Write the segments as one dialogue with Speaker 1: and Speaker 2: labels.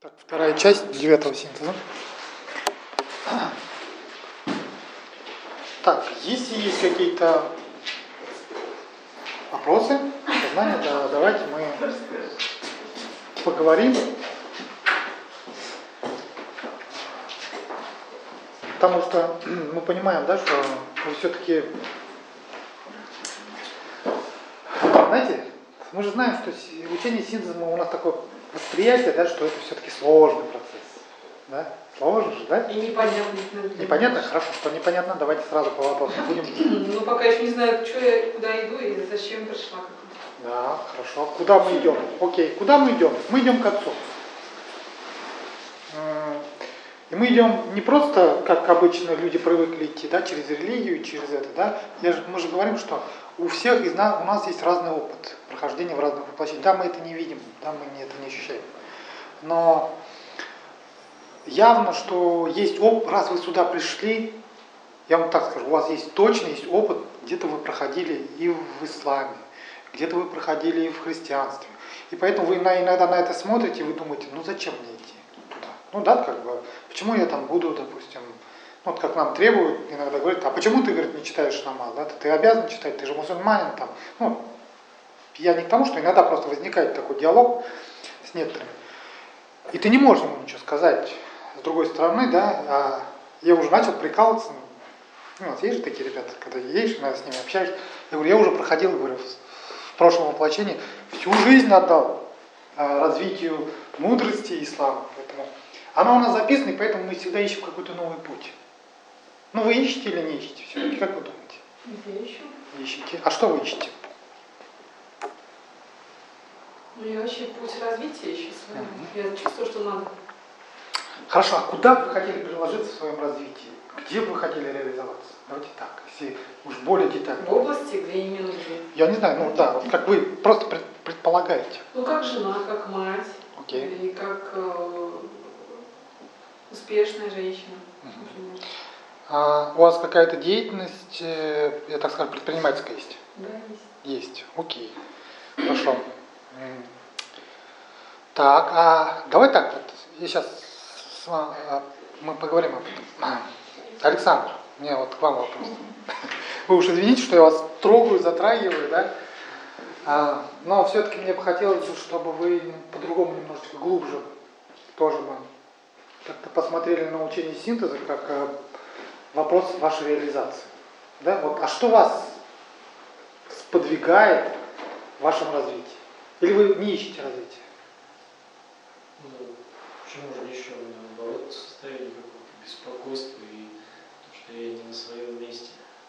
Speaker 1: Так, вторая часть 9-го синтеза. Так, если есть какие-то вопросы, сознание, да, давайте мы поговорим. Потому что мы понимаем, да, что мы все-таки, знаете, мы же знаем, что учение синтеза у нас такое восприятие, да, что это все-таки сложный процесс. Да? Сложно же, да?
Speaker 2: И непонятно.
Speaker 1: Непонятно? Хорошо, что непонятно, давайте сразу по вопросу будем.
Speaker 2: Ну, пока еще не знаю, что я, куда иду и зачем пришла.
Speaker 1: Да, хорошо. Куда мы идем? Окей, куда мы идем? Мы идем к Отцу. И мы идем не просто, как обычно люди привыкли идти, да, через религию, через это, да. Мы же говорим, что у всех из нас, у нас есть разный опыт прохождения в разных воплощениях. Да, мы это не видим, да, мы это не ощущаем. Но явно, что есть опыт, раз вы сюда пришли, я вам так скажу, у вас есть точно есть опыт, где-то вы проходили и в исламе, где-то вы проходили и в христианстве. И поэтому вы иногда на это смотрите, и вы думаете, ну зачем мне идти туда? Ну да, как бы, почему я там буду, допустим, вот как нам требуют, иногда говорят, а почему ты, говорит, не читаешь намаз, да? Ты обязан читать, ты же мусульманин там. Ну, я не к тому, что иногда просто возникает такой диалог с некоторыми. И ты не можешь ему ничего сказать. С другой стороны, да, я уже начал прикалываться. Ну, вот есть же такие ребята, когда едешь, иногда с ними общаешься. Я говорю, я уже проходил, говорю, в прошлом воплощении всю жизнь отдал развитию мудрости ислама. Поэтому оно у нас записано, и поэтому мы всегда ищем какой-то новый путь. Ну, вы ищете или не ищете все-таки? Как вы думаете?
Speaker 2: Я ищу.
Speaker 1: Ищете. А что вы ищете?
Speaker 2: Ну, я вообще путь развития ищу своего. Я чувствую, что надо.
Speaker 1: Хорошо, а куда вы хотели приложиться в своем развитии? Где вы хотели реализоваться? Давайте так, если уж более детально.
Speaker 2: В области, где именно где?
Speaker 1: Я не знаю, ну да, вот как вы просто предполагаете.
Speaker 2: Ну, как жена, как мать.
Speaker 1: Окей.
Speaker 2: Или как успешная женщина. Например.
Speaker 1: А у вас какая-то деятельность, я так скажу, предпринимательская есть?
Speaker 2: Да, есть.
Speaker 1: Есть, окей. Хорошо. Так, а давай так вот, я сейчас мы поговорим об этом. Александр, у меня вот к вам вопрос. Вы уж извините, что я вас трогаю, затрагиваю, да? Но все-таки мне бы хотелось, чтобы вы по-другому немножечко глубже тоже бы как-то посмотрели на учение синтеза как вопрос вашей реализации. Да? Вот, а что вас сподвигает в вашем развитии? Или вы не ищете развития?
Speaker 3: Ну, почему же еще наоборот состояние какого-то беспокойства и то, что я не на своем месте.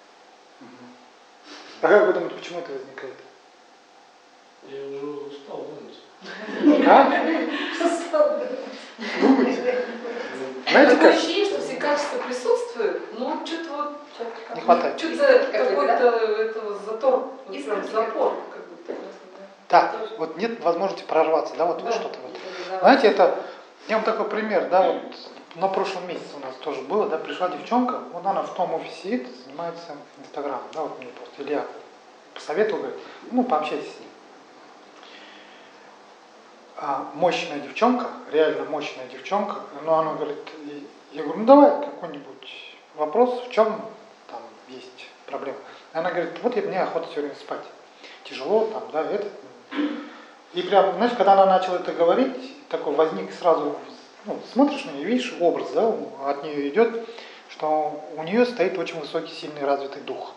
Speaker 1: А как вы думаете, почему это возникает?
Speaker 3: Я уже устал думать.
Speaker 1: А? Думаете? Знаете
Speaker 2: Такое
Speaker 1: как?
Speaker 2: ощущение, что все качества присутствуют, но что-то вот
Speaker 1: Не хватает.
Speaker 2: что-то какой-то этого затор, вот прям запор, как будто.
Speaker 1: Да, вот нет возможности прорваться, да, вот что-то вот. Знаете, это, я вам такой пример, да, вот на прошлом месяце у нас тоже было, да, пришла девчонка, вот она в том офисе сидит, занимается инстаграмом, да, вот мне просто Илья посоветовал, говорит, ну, пообщайтесь с ним. Мощная девчонка, реально мощная девчонка, но она говорит, я говорю, ну давай какой-нибудь вопрос, в чем там есть проблема. И она говорит, вот мне охота все время спать. Тяжело, там, да, это. И прям, знаешь, когда она начала это говорить, такой возник сразу, ну, смотришь на нее, видишь образ, да, от нее идет, что у нее стоит очень высокий, сильный, развитый дух.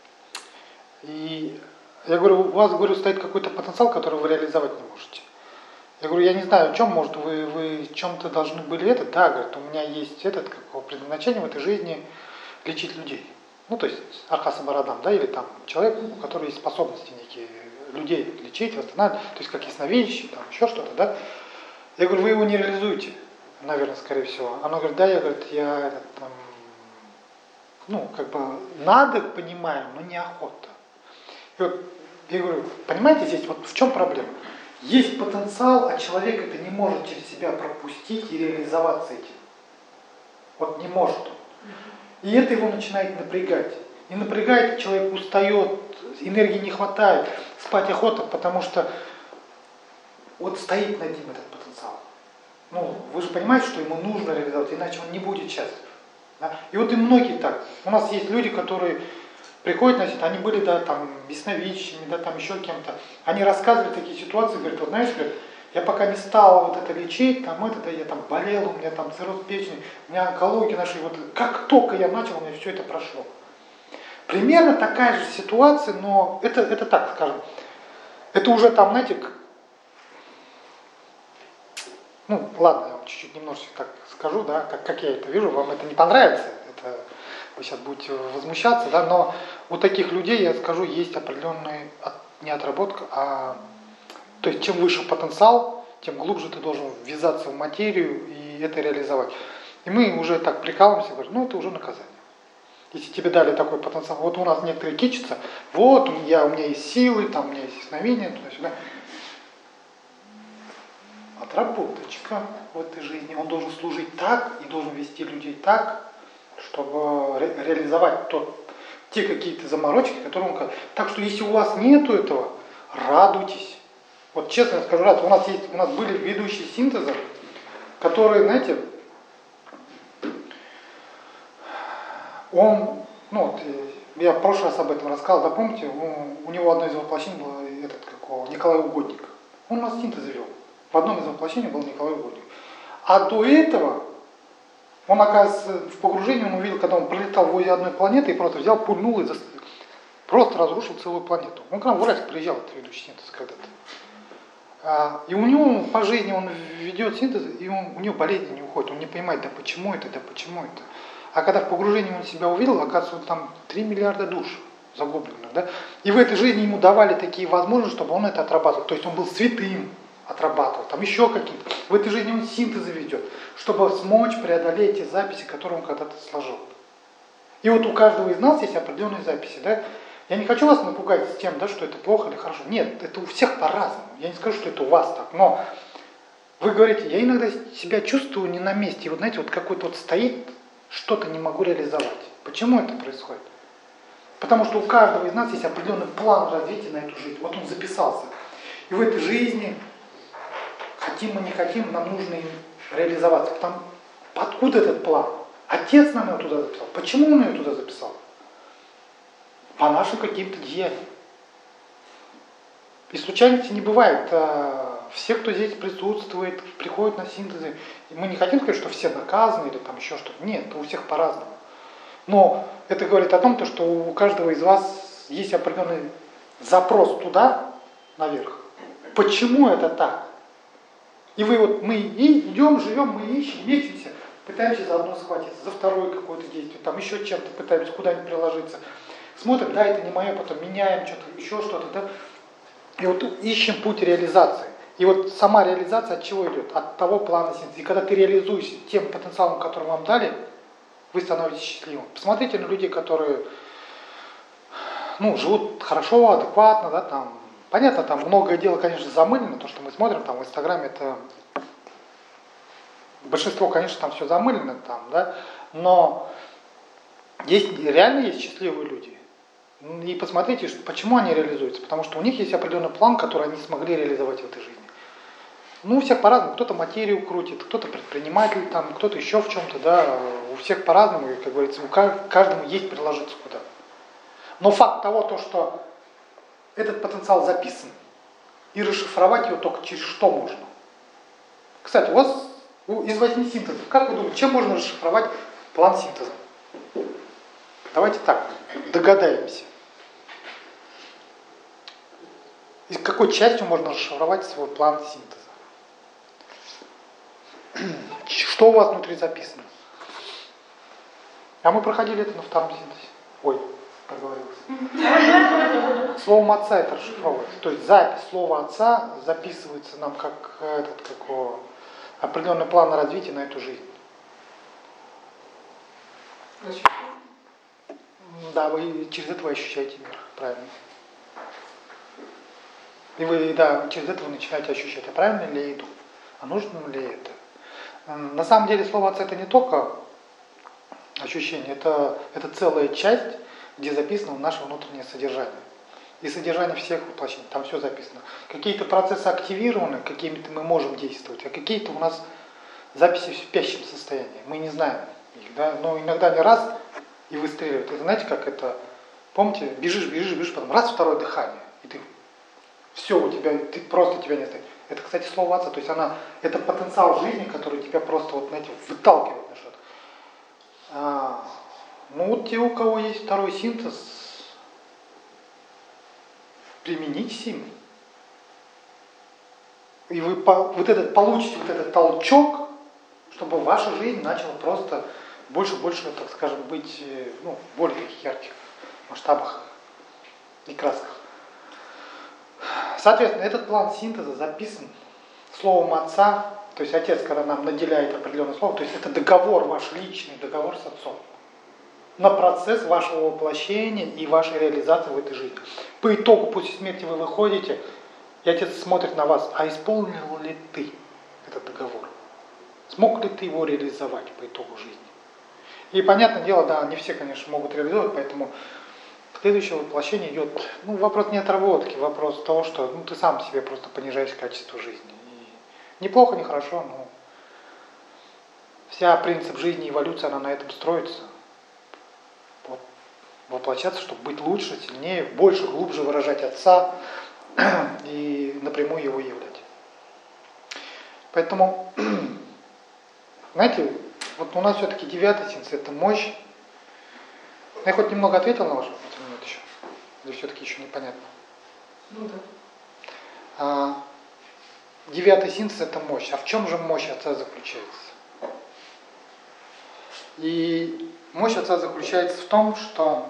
Speaker 1: И я говорю, у вас, говорю, стоит какой-то потенциал, который вы реализовать не можете. Я говорю, я не знаю, в чем, может, вы в чем-то должны были это, да, говорит, у меня есть этот, какого предназначения в этой жизни лечить людей. Ну, то есть Архаса Барадам, да, или там человек, у которого есть способности некие, людей лечить, восстанавливать, то есть как ясновидящий, там еще что-то, да. Я говорю, вы его не реализуете, наверное, скорее всего. Она говорит, да, я, говорит, я там, ну, как бы надо, понимаю, но неохота. И вот, я говорю, понимаете, здесь вот в чем проблема? Есть потенциал, а человек это не может через себя пропустить и реализоваться этим. Вот не может он. И это его начинает напрягать. И напрягает, человек устает, энергии не хватает, спать охота, потому что вот стоит над ним этот потенциал. Ну, вы же понимаете, что ему нужно реализовать, иначе он не будет счастлив. Да? И вот и многие так. У нас есть люди, которые приходят, значит, они были, да, там, ясновидящими, да, там, еще кем-то. Они рассказывали такие ситуации, говорят, вот знаешь, говорят, я пока не стала вот это лечить, там, это, да, я там болела, у меня там цирроз печени, у меня онкология наши, вот как только я начал, у меня все это прошло. Примерно такая же ситуация, но это так, скажем, это уже там, знаете, ну, ладно, я вам чуть-чуть немножечко так скажу, да, как я это вижу, вам это не понравится, это вы сейчас будете возмущаться, да, но у таких людей, я скажу, есть определенная не отработка, то есть чем выше потенциал, тем глубже ты должен ввязаться в материю и это реализовать. И мы уже так прикалываемся, говорим, ну это уже наказание. Если тебе дали такой потенциал, вот у нас некоторые кичатся, вот у меня есть силы, там у меня есть ясновидение, туда-сюда. Отработочка в этой жизни. Он должен служить так и должен вести людей так, чтобы реализовать те какие-то заморочки, которые он... Так что если у вас нету этого, радуйтесь. Вот честно скажу, у нас были ведущие синтеза, которые, знаете, он, ну вот, я в прошлый раз об этом рассказывал, да, помните, у него одно из воплощений было Николай Угодник. Он у нас синтезы вел. В одном из воплощений был Николай Угодник. А до этого, он, оказывается, в погружении он увидел, когда он пролетал возле одной планеты и просто взял, пульнул и просто разрушил целую планету. Он к нам в Уральск приезжал, этот ведущий синтез когда-то. И у него по жизни он ведет синтез, и у него болезнь не уходит. Он не понимает, да почему это. А когда в погружении он себя увидел, оказывается, там 3 миллиарда душ загубленных. Да? И в этой жизни ему давали такие возможности, чтобы он это отрабатывал. То есть он был святым, отрабатывал, там еще какие-то. В этой жизни он синтезы ведет, чтобы смочь преодолеть те записи, которые он когда-то сложил. И вот у каждого из нас есть определенные записи. Да? Я не хочу вас напугать с тем, да, что это плохо или хорошо. Нет, это у всех по-разному. Я не скажу, что это у вас так. Но вы говорите, я иногда себя чувствую не на месте. И вот знаете, вот какой-то вот стоит, что-то не могу реализовать. Почему это происходит? Потому что у каждого из нас есть определенный план развития на эту жизнь. Вот он записался. И в этой жизни, хотим мы не хотим, нам нужно им реализоваться. Откуда этот план? Отец нам его туда записал. Почему он ее туда записал? По нашим каким-то деяниям. И случайности не бывает. Все, кто здесь присутствует, приходят на синтезы. И мы не хотим сказать, что все наказаны или там еще что-то. Нет, у всех по-разному. Но это говорит о том, что у каждого из вас есть определенный запрос туда, наверх. Почему это так? И мы идем, живем, мы ищем, мечемся, пытаемся за одно схватиться, за второе какое-то действие, там еще чем-то пытаемся куда-нибудь приложиться. Смотрим, да, это не мое, потом меняем что-то, еще что-то, да. И вот ищем путь реализации. И вот сама реализация от чего идет? От того плана синтеза. И когда ты реализуешься тем потенциалом, который вам дали, вы становитесь счастливым. Посмотрите на людей, которые живут хорошо, адекватно, да, там. Понятно, там многое дело, конечно, замылено, то, что мы смотрим там в Инстаграме, это большинство, конечно, там все замылено, там, да, но реально есть счастливые люди. И посмотрите, почему они реализуются. Потому что у них есть определенный план, который они смогли реализовать в этой жизни. У всех по-разному. Кто-то материю крутит, кто-то предприниматель, там, кто-то еще в чем-то, да. У всех по-разному, и, как говорится, каждому есть приложиться куда. Но факт того, что этот потенциал записан, и расшифровать его только через что можно. Кстати, у вас из 8 синтезов, как вы думаете, чем можно расшифровать план синтеза? Давайте так, догадаемся. Из какой частью можно расшифровать свой план синтеза? Что у вас внутри записано? А мы проходили это на втором синтезе. Ой, проговорился. Словом отца это расшифровывается. То есть запись слова отца записывается нам как определенный план развития на эту жизнь. Да, вы через это вы ощущаете мир, правильно. И вы, да, через это вы начинаете ощущать, а правильно ли я иду, а нужно ли это. На самом деле слово отца это не только ощущение, это целая часть, где записано наше внутреннее содержание. И содержание всех воплощений, там все записано. Какие-то процессы активированы, какими-то мы можем действовать, а какие-то у нас записи в спящем состоянии. Мы не знаем их, да? Но иногда не раз и выстреливают. Это знаете, как это, помните, бежишь, потом раз, второе дыхание, и ты, все у тебя, ты просто тебя не стоит. Это, кстати, слово отца, то есть это потенциал жизни, который тебя просто, вот, знаете, выталкивает на что-то. Ну вот те, у кого есть второй синтез, примените им. И вы получите вот этот толчок, чтобы ваша жизнь начала просто больше, так скажем, быть, ну, в более таких ярких масштабах и красках. Соответственно, этот план синтеза записан словом отца, то есть отец, когда нам наделяет определенное слово, то есть это договор, ваш личный договор с отцом на процесс вашего воплощения и вашей реализации в этой жизни. По итогу, после смерти вы выходите, и отец смотрит на вас, а исполнил ли ты этот договор? Смог ли ты его реализовать по итогу жизни? И, понятное дело, да, не все, конечно, могут реализовать, поэтому следующее воплощение идет, ну, вопрос не отработки, вопрос того, что ты сам себе просто понижаешь качество жизни. И неплохо, не хорошо, но вся принцип жизни, эволюция, она на этом строится. Вот, воплощаться, чтобы быть лучше, сильнее, больше, глубже выражать отца и напрямую его являть. Поэтому, знаете, вот у нас все-таки 9-й синтез – это мощь. Я хоть немного ответил на ваш вопрос еще? Или все-таки еще непонятно?
Speaker 2: Ну да.
Speaker 1: 9-й синтез – это мощь. А в чем же мощь отца заключается? И мощь отца заключается в том, что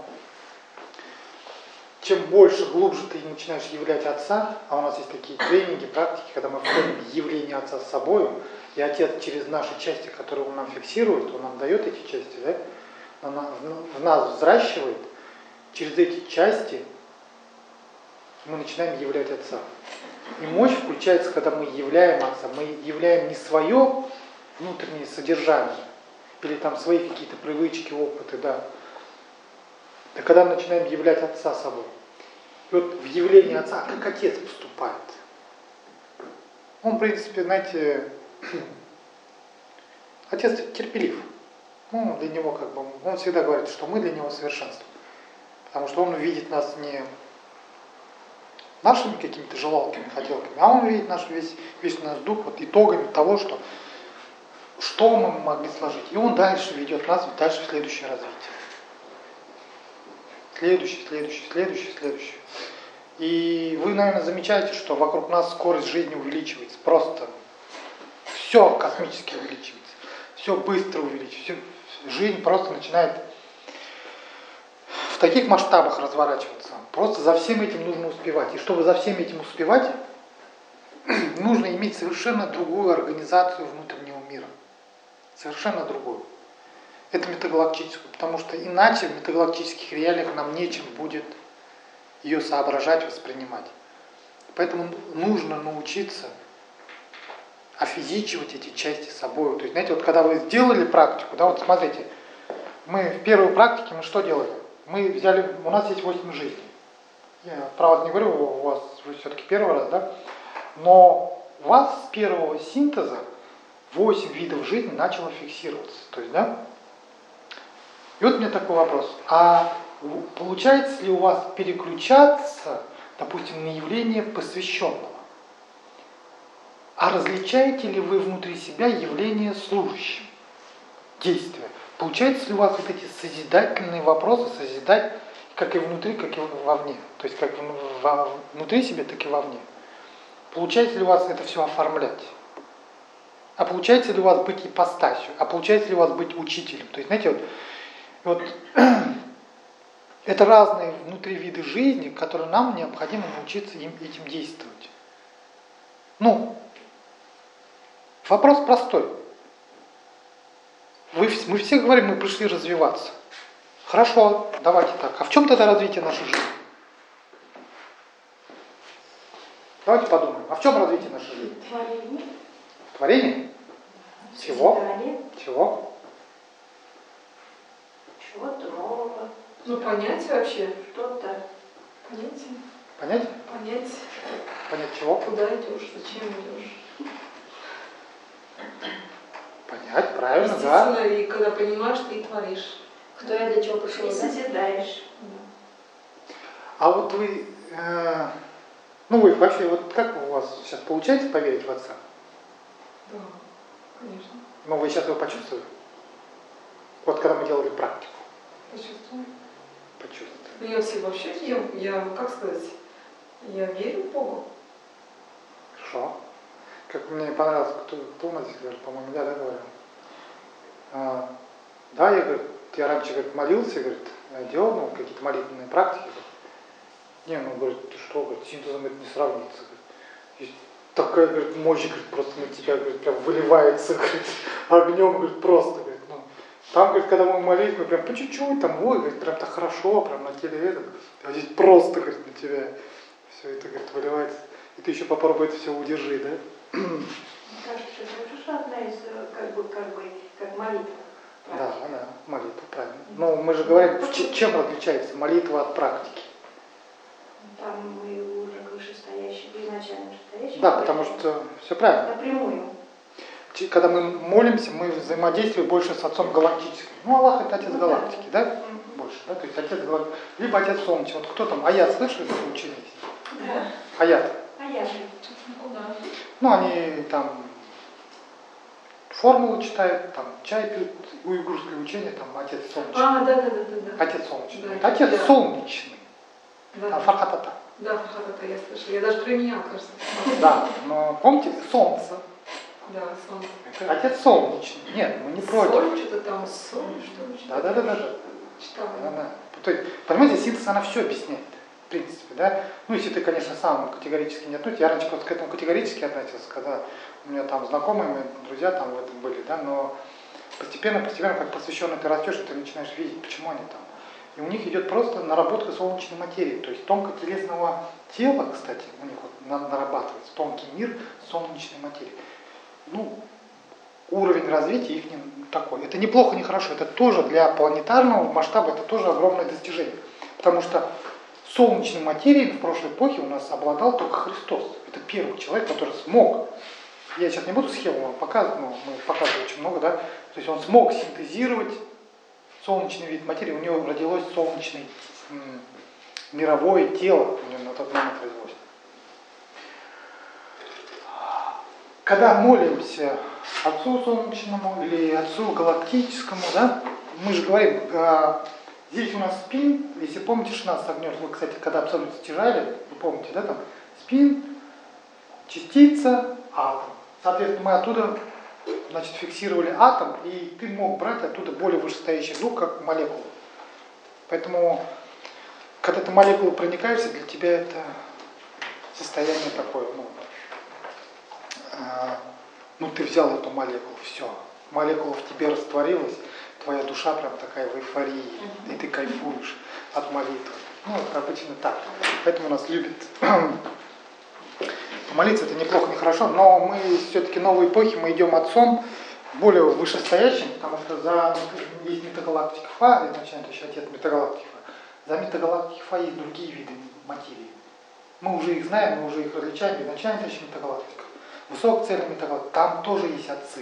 Speaker 1: чем больше, глубже ты начинаешь являть отца, а у нас есть такие тренинги, практики, когда мы входим в явление отца с собой, и отец через наши части, которые он нам фиксирует, он нам дает эти части, да, в нас взращивает, через эти части мы начинаем являть отца. И мощь включается, когда мы являем отца. Мы являем не свое внутреннее содержание, или там свои какие-то привычки, опыты, да. А когда мы начинаем являть отца собой. И вот в явлении отца, как отец поступает? Он, в принципе, знаете, отец терпелив. Ну, для него как бы, он всегда говорит, что мы для него совершенство. Потому что он видит нас не нашими какими-то желалками, хотелками, а он видит наш весь наш дух вот итогами того, что мы могли сложить. И он дальше ведет нас дальше в следующее развитие. Следующее. И вы, наверное, замечаете, что вокруг нас скорость жизни увеличивается. Просто все космически увеличивается. Все быстро увеличивается. Жизнь просто начинает в таких масштабах разворачиваться. Просто за всем этим нужно успевать. И чтобы за всем этим успевать, нужно иметь совершенно другую организацию внутреннего мира. Совершенно другую. Это метагалактическую, потому что иначе в метагалактических реалиях нам нечем будет ее соображать, воспринимать. Поэтому нужно научиться офизичивать эти части собой. То есть, знаете, вот когда вы сделали практику, да, вот смотрите, мы в первой практике мы что делали? Мы взяли, у нас есть 8 жизней. Я про вас не говорю, у вас вы все-таки первый раз, да? Но у вас с первого синтеза 8 видов жизни начало фиксироваться. То есть, да? И вот у меня такой вопрос. А получается ли у вас переключаться, допустим, на явление посвященного? А различаете ли вы внутри себя явление служащим, действия? Получается ли у вас вот эти созидательные вопросы созидать как и внутри, как и вовне? То есть как внутри себя, так и вовне. Получается ли у вас это все оформлять? А получается ли у вас быть ипостасью? А получается ли у вас быть учителем? То есть, знаете, вот это разные внутри виды жизни, которые нам необходимо научиться этим действовать. Ну, вопрос простой. Мы все говорим, мы пришли развиваться. Хорошо, давайте так. А в чем тогда развитие нашей жизни? Давайте подумаем. А в чем развитие нашей жизни?
Speaker 4: Творение.
Speaker 1: Творение? Чего?
Speaker 4: Созидание.
Speaker 1: Чего?
Speaker 4: Чего-то нового.
Speaker 2: Ну, понять вообще.
Speaker 4: Что-то.
Speaker 2: Понятие.
Speaker 1: Понять?
Speaker 2: Понять,
Speaker 1: Понять чего?
Speaker 2: куда идешь, зачем идешь.
Speaker 1: созидать, правильно, да.
Speaker 2: Естественно, и когда понимаешь, ты и творишь.
Speaker 4: Кто я для чего пришел,
Speaker 5: И
Speaker 4: да?
Speaker 5: созидаешь.
Speaker 1: А вот вы, ну вы вообще, вот как у вас сейчас получается поверить в Отца?
Speaker 2: Да, конечно.
Speaker 1: Ну вы сейчас его почувствовали? Вот когда мы делали практику,
Speaker 2: Почувствую.
Speaker 1: почувствовали.
Speaker 2: Ну, я все вообще, как сказать, я верю в Бога.
Speaker 1: Хорошо. Как мне понравилось, кто у нас здесь говорил, по-моему, да, говорил. Да, я раньше, говорит, молился, говорит, делал, ну, какие-то молитвенные практики. Говорит. Не, ну, говорит, ты что, говорит, с синтезом это не сравнится. Говорит. И такая, говорит, мощь, говорит, просто на тебя, говорит, прям выливается, говорит, огнем, говорит, просто, говорит, ну. Там, говорит, когда мы молились, мы прям по чуть-чуть, там, ой, говорит, прям так хорошо, прям на теле это, а здесь просто, говорит, на тебя все это, говорит, выливается. И ты еще попробуй это все удержи, да?
Speaker 5: Мне кажется, это тоже одна из, как молитва.
Speaker 1: Да, молитва, правильно. Но мы же говорим, чем отличается молитва от практики?
Speaker 5: Там мы уже к вышестоящему, изначально вышестоящему.
Speaker 1: Да, потому что все правильно.
Speaker 5: Напрямую.
Speaker 1: Когда мы молимся, мы взаимодействуем больше с Отцом Галактическим. Ну, Аллах это Отец Галактики, да? Больше, да? То есть Отец Галактики. Либо Отец Солнечный. Вот кто там? Аят, слышали, что учение есть?
Speaker 5: Да.
Speaker 1: Аят.
Speaker 5: А я же.
Speaker 2: Куда?
Speaker 1: Ну, они там формулу читают, там чай пьют, уйгурское учение, там Отец Солнечный.
Speaker 2: Да.
Speaker 1: Отец Солнечный.
Speaker 2: Да,
Speaker 1: Отец
Speaker 2: да.
Speaker 1: Солнечный.
Speaker 2: Да,
Speaker 1: Там Фархатата.
Speaker 2: да, это я слышала. Я даже применяла, кажется.
Speaker 1: Да, но помните, Солнце.
Speaker 2: Да, солнце.
Speaker 1: Это Отец Солнечный. Нет, мы не против.
Speaker 2: Соль, что-то там, соль, что ли?
Speaker 1: Да.
Speaker 2: Читала.
Speaker 1: Да. То есть, понимаете, синтез, она все объясняет, в принципе, да. Ну, если ты, конечно, сам категорически не относишься. Я раньше просто к этому категорически относился, когда у меня там знакомые, мои друзья там в этом были, да, но постепенно, как посвященно ты растешь, ты начинаешь видеть, почему они там. И у них идет просто наработка солнечной материи, то есть тонкотелесного тела, кстати, у них вот нарабатывается тонкий мир солнечной материи. Ну, уровень развития их не такой. Это неплохо, не хорошо. Это тоже для планетарного масштаба, это тоже огромное достижение. Потому что солнечной материей в прошлой эпохе у нас обладал только Христос. Это первый человек, который смог. Я сейчас не буду схему вам показывать, но мы показывали очень много, да. То есть он смог синтезировать солнечный вид материи. У него родилось солнечное мировое тело. У него на тот момент родилось. Когда молимся Отцу Солнечному или Отцу Галактическому, да, мы же говорим, здесь у нас спин, если помните, 16 огней, вы, кстати, когда абсолютно стяжали, вы помните, да, там, спин, частица, атом. Соответственно, мы оттуда, значит, фиксировали атом, и ты мог брать оттуда более вышестоящий дух, как молекулу. Поэтому, когда ты молекулу проникаешься, для тебя это состояние такое, ну, ты взял эту молекулу, все, молекула в тебе растворилась, твоя душа прям такая в эйфории, и ты кайфуешь от молитвы. Ну, это обычно так. Поэтому нас любят. Молиться это неплохо, не хорошо, но мы все-таки новой эпохи, мы идем отцом более вышестоящим, потому что есть метагалактика Фа, изначально еще отец метагалактики Фа. За метагалактикой Фа есть другие виды материи. Мы уже их знаем, мы уже их различаем, изначально еще метагалактика. Высокоцельная метагалактика, там тоже есть отцы.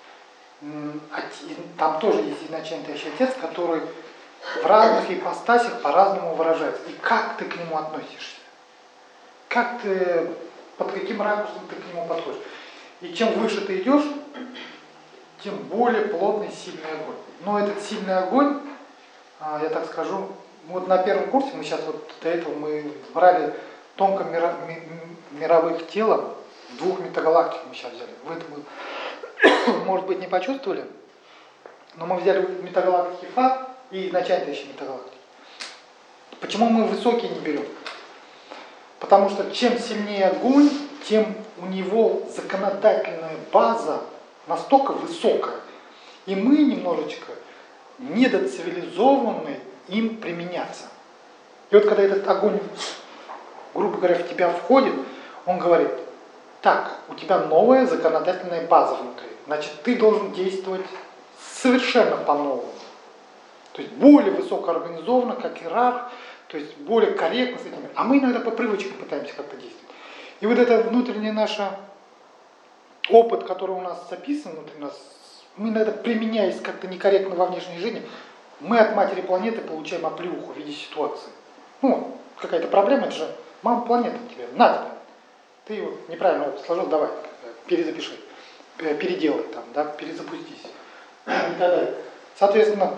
Speaker 1: Там тоже есть изначально отец, который в разных ипостасях по-разному выражается. И как ты к нему относишься? Как ты, под каким ракурсом ты к нему подходишь? И чем выше ты идешь, тем более плотный, сильный огонь. Но этот сильный огонь, я так скажу, вот на первом курсе, мы сейчас вот до этого мы брали тонко мировых тела, двух метагалактик мы сейчас взяли. Вы это, может быть, не почувствовали, но мы взяли метагалактики Фа и изначально еще метагалактики. Почему мы высокие не берем? Потому что чем сильнее огонь, тем у него законодательная база настолько высокая. И мы немножечко недоцивилизованы им применяться. И вот когда этот огонь, грубо говоря, в тебя входит, он говорит: так, у тебя новая законодательная база внутри. Значит, ты должен действовать совершенно по-новому. То есть более высокоорганизованно, как иерарх, то есть более корректно с этим. А мы иногда по привычке пытаемся как-то действовать. И вот это внутренний наш опыт, который у нас записан внутри нас, мы иногда, применяясь как-то некорректно во внешней жизни, мы от матери планеты получаем оплеуху в виде ситуации. Ну, какая-то проблема, это же мама планеты тебе, на тебе. Ты его неправильно сложил, давай, перезапиши, переделай там, да, перезапустись и так далее. Соответственно,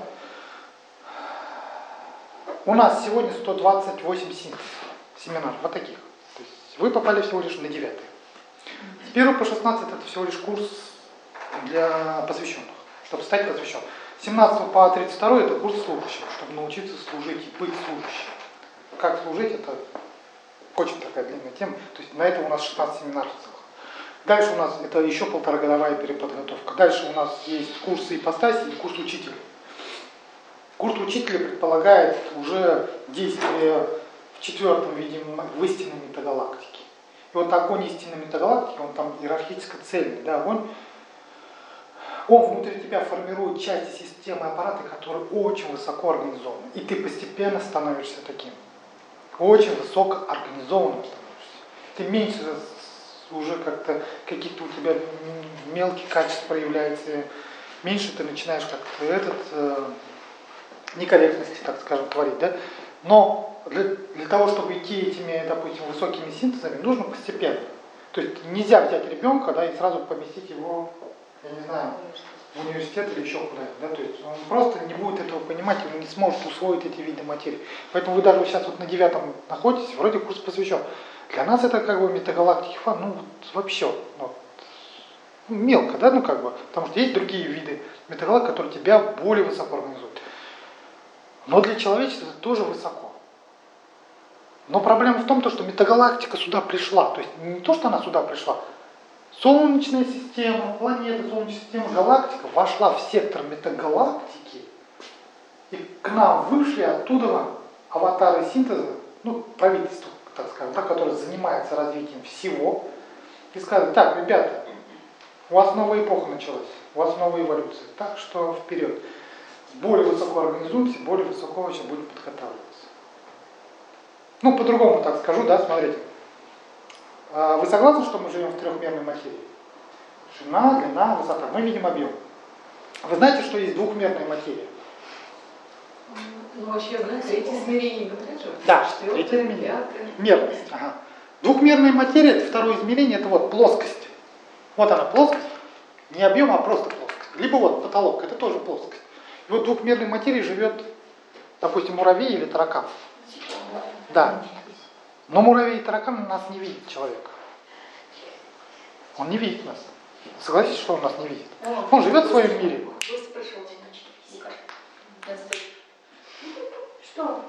Speaker 1: у нас сегодня 128 семинаров, вот таких. То есть вы попали всего лишь на 9. С 1 по 16 это всего лишь курс для посвященных, чтобы стать посвященным. С 17 по 32 это курс служащих, чтобы научиться служить и быть служащим. Как служить, это очень такая длинная тема. То есть на это у нас 16 семинаров целых. Дальше у нас это еще 1,5-годовая переподготовка. Дальше у нас есть курсы ипостаси и курс учителя. Курс учителя предполагает уже действие в 4-м виде в истинной метагалактике. И вот огонь истинной метагалактики, он там иерархически цельный. Да, он внутри тебя формирует части системы аппарата, которые очень высоко организованы. И ты постепенно становишься таким. Очень высокоорганизованным становишься. Ты меньше уже как-то каких-то у тебя мелких качеств проявляется, меньше ты начинаешь как-то некорректности, так скажем, творить, да? Но для того, чтобы идти этими, допустим, высокими синтезами, нужно постепенно. То есть нельзя взять ребенка, да, и сразу поместить его, я не знаю, в университет или еще куда-то, да, то есть он просто не будет этого понимать, он не сможет усвоить эти виды материи. Поэтому вы даже сейчас вот на 9-м находитесь, вроде курс посвящен. Для нас это как бы метагалактики фан, ну вот, вообще, вот, мелко, да, ну как бы, потому что есть другие виды метагалактик, которые тебя более высоко организуют. Но для человечества это тоже высоко. Но проблема в том, что метагалактика сюда пришла, то есть не то, что она сюда пришла, Солнечная система, планета, Солнечная система, галактика вошла в сектор метагалактики, и к нам вышли оттуда аватары синтеза, ну, правительство, так скажем, да, которое занимается развитием всего, и сказали: так, ребята, у вас новая эпоха началась, у вас новая эволюция, так что вперед. Более высоко организуемся, более высоко вообще будем подготавливаться. Ну, по-другому так скажу, да, смотрите. Вы согласны, что мы живем в трехмерной материи? Ширина, длина, высота. Мы видим объем. Вы знаете, что есть двухмерная материя?
Speaker 2: Ну, вообще, третье измерение говорят же.
Speaker 1: Да,
Speaker 2: четвертое,
Speaker 1: третье измерение.
Speaker 2: пятое.
Speaker 1: Мерность. Ага. Двухмерная материя, это второе измерение, это вот плоскость. Вот она, плоскость. Не объем, а просто плоскость. Либо вот потолок, это тоже плоскость. И вот в двухмерной материи живет, допустим, муравей или таракан. Да. Но муравей и таракан нас не видит, человек. Он не видит нас. Согласитесь, что он нас не видит? Он живет в своем мире.
Speaker 5: Что?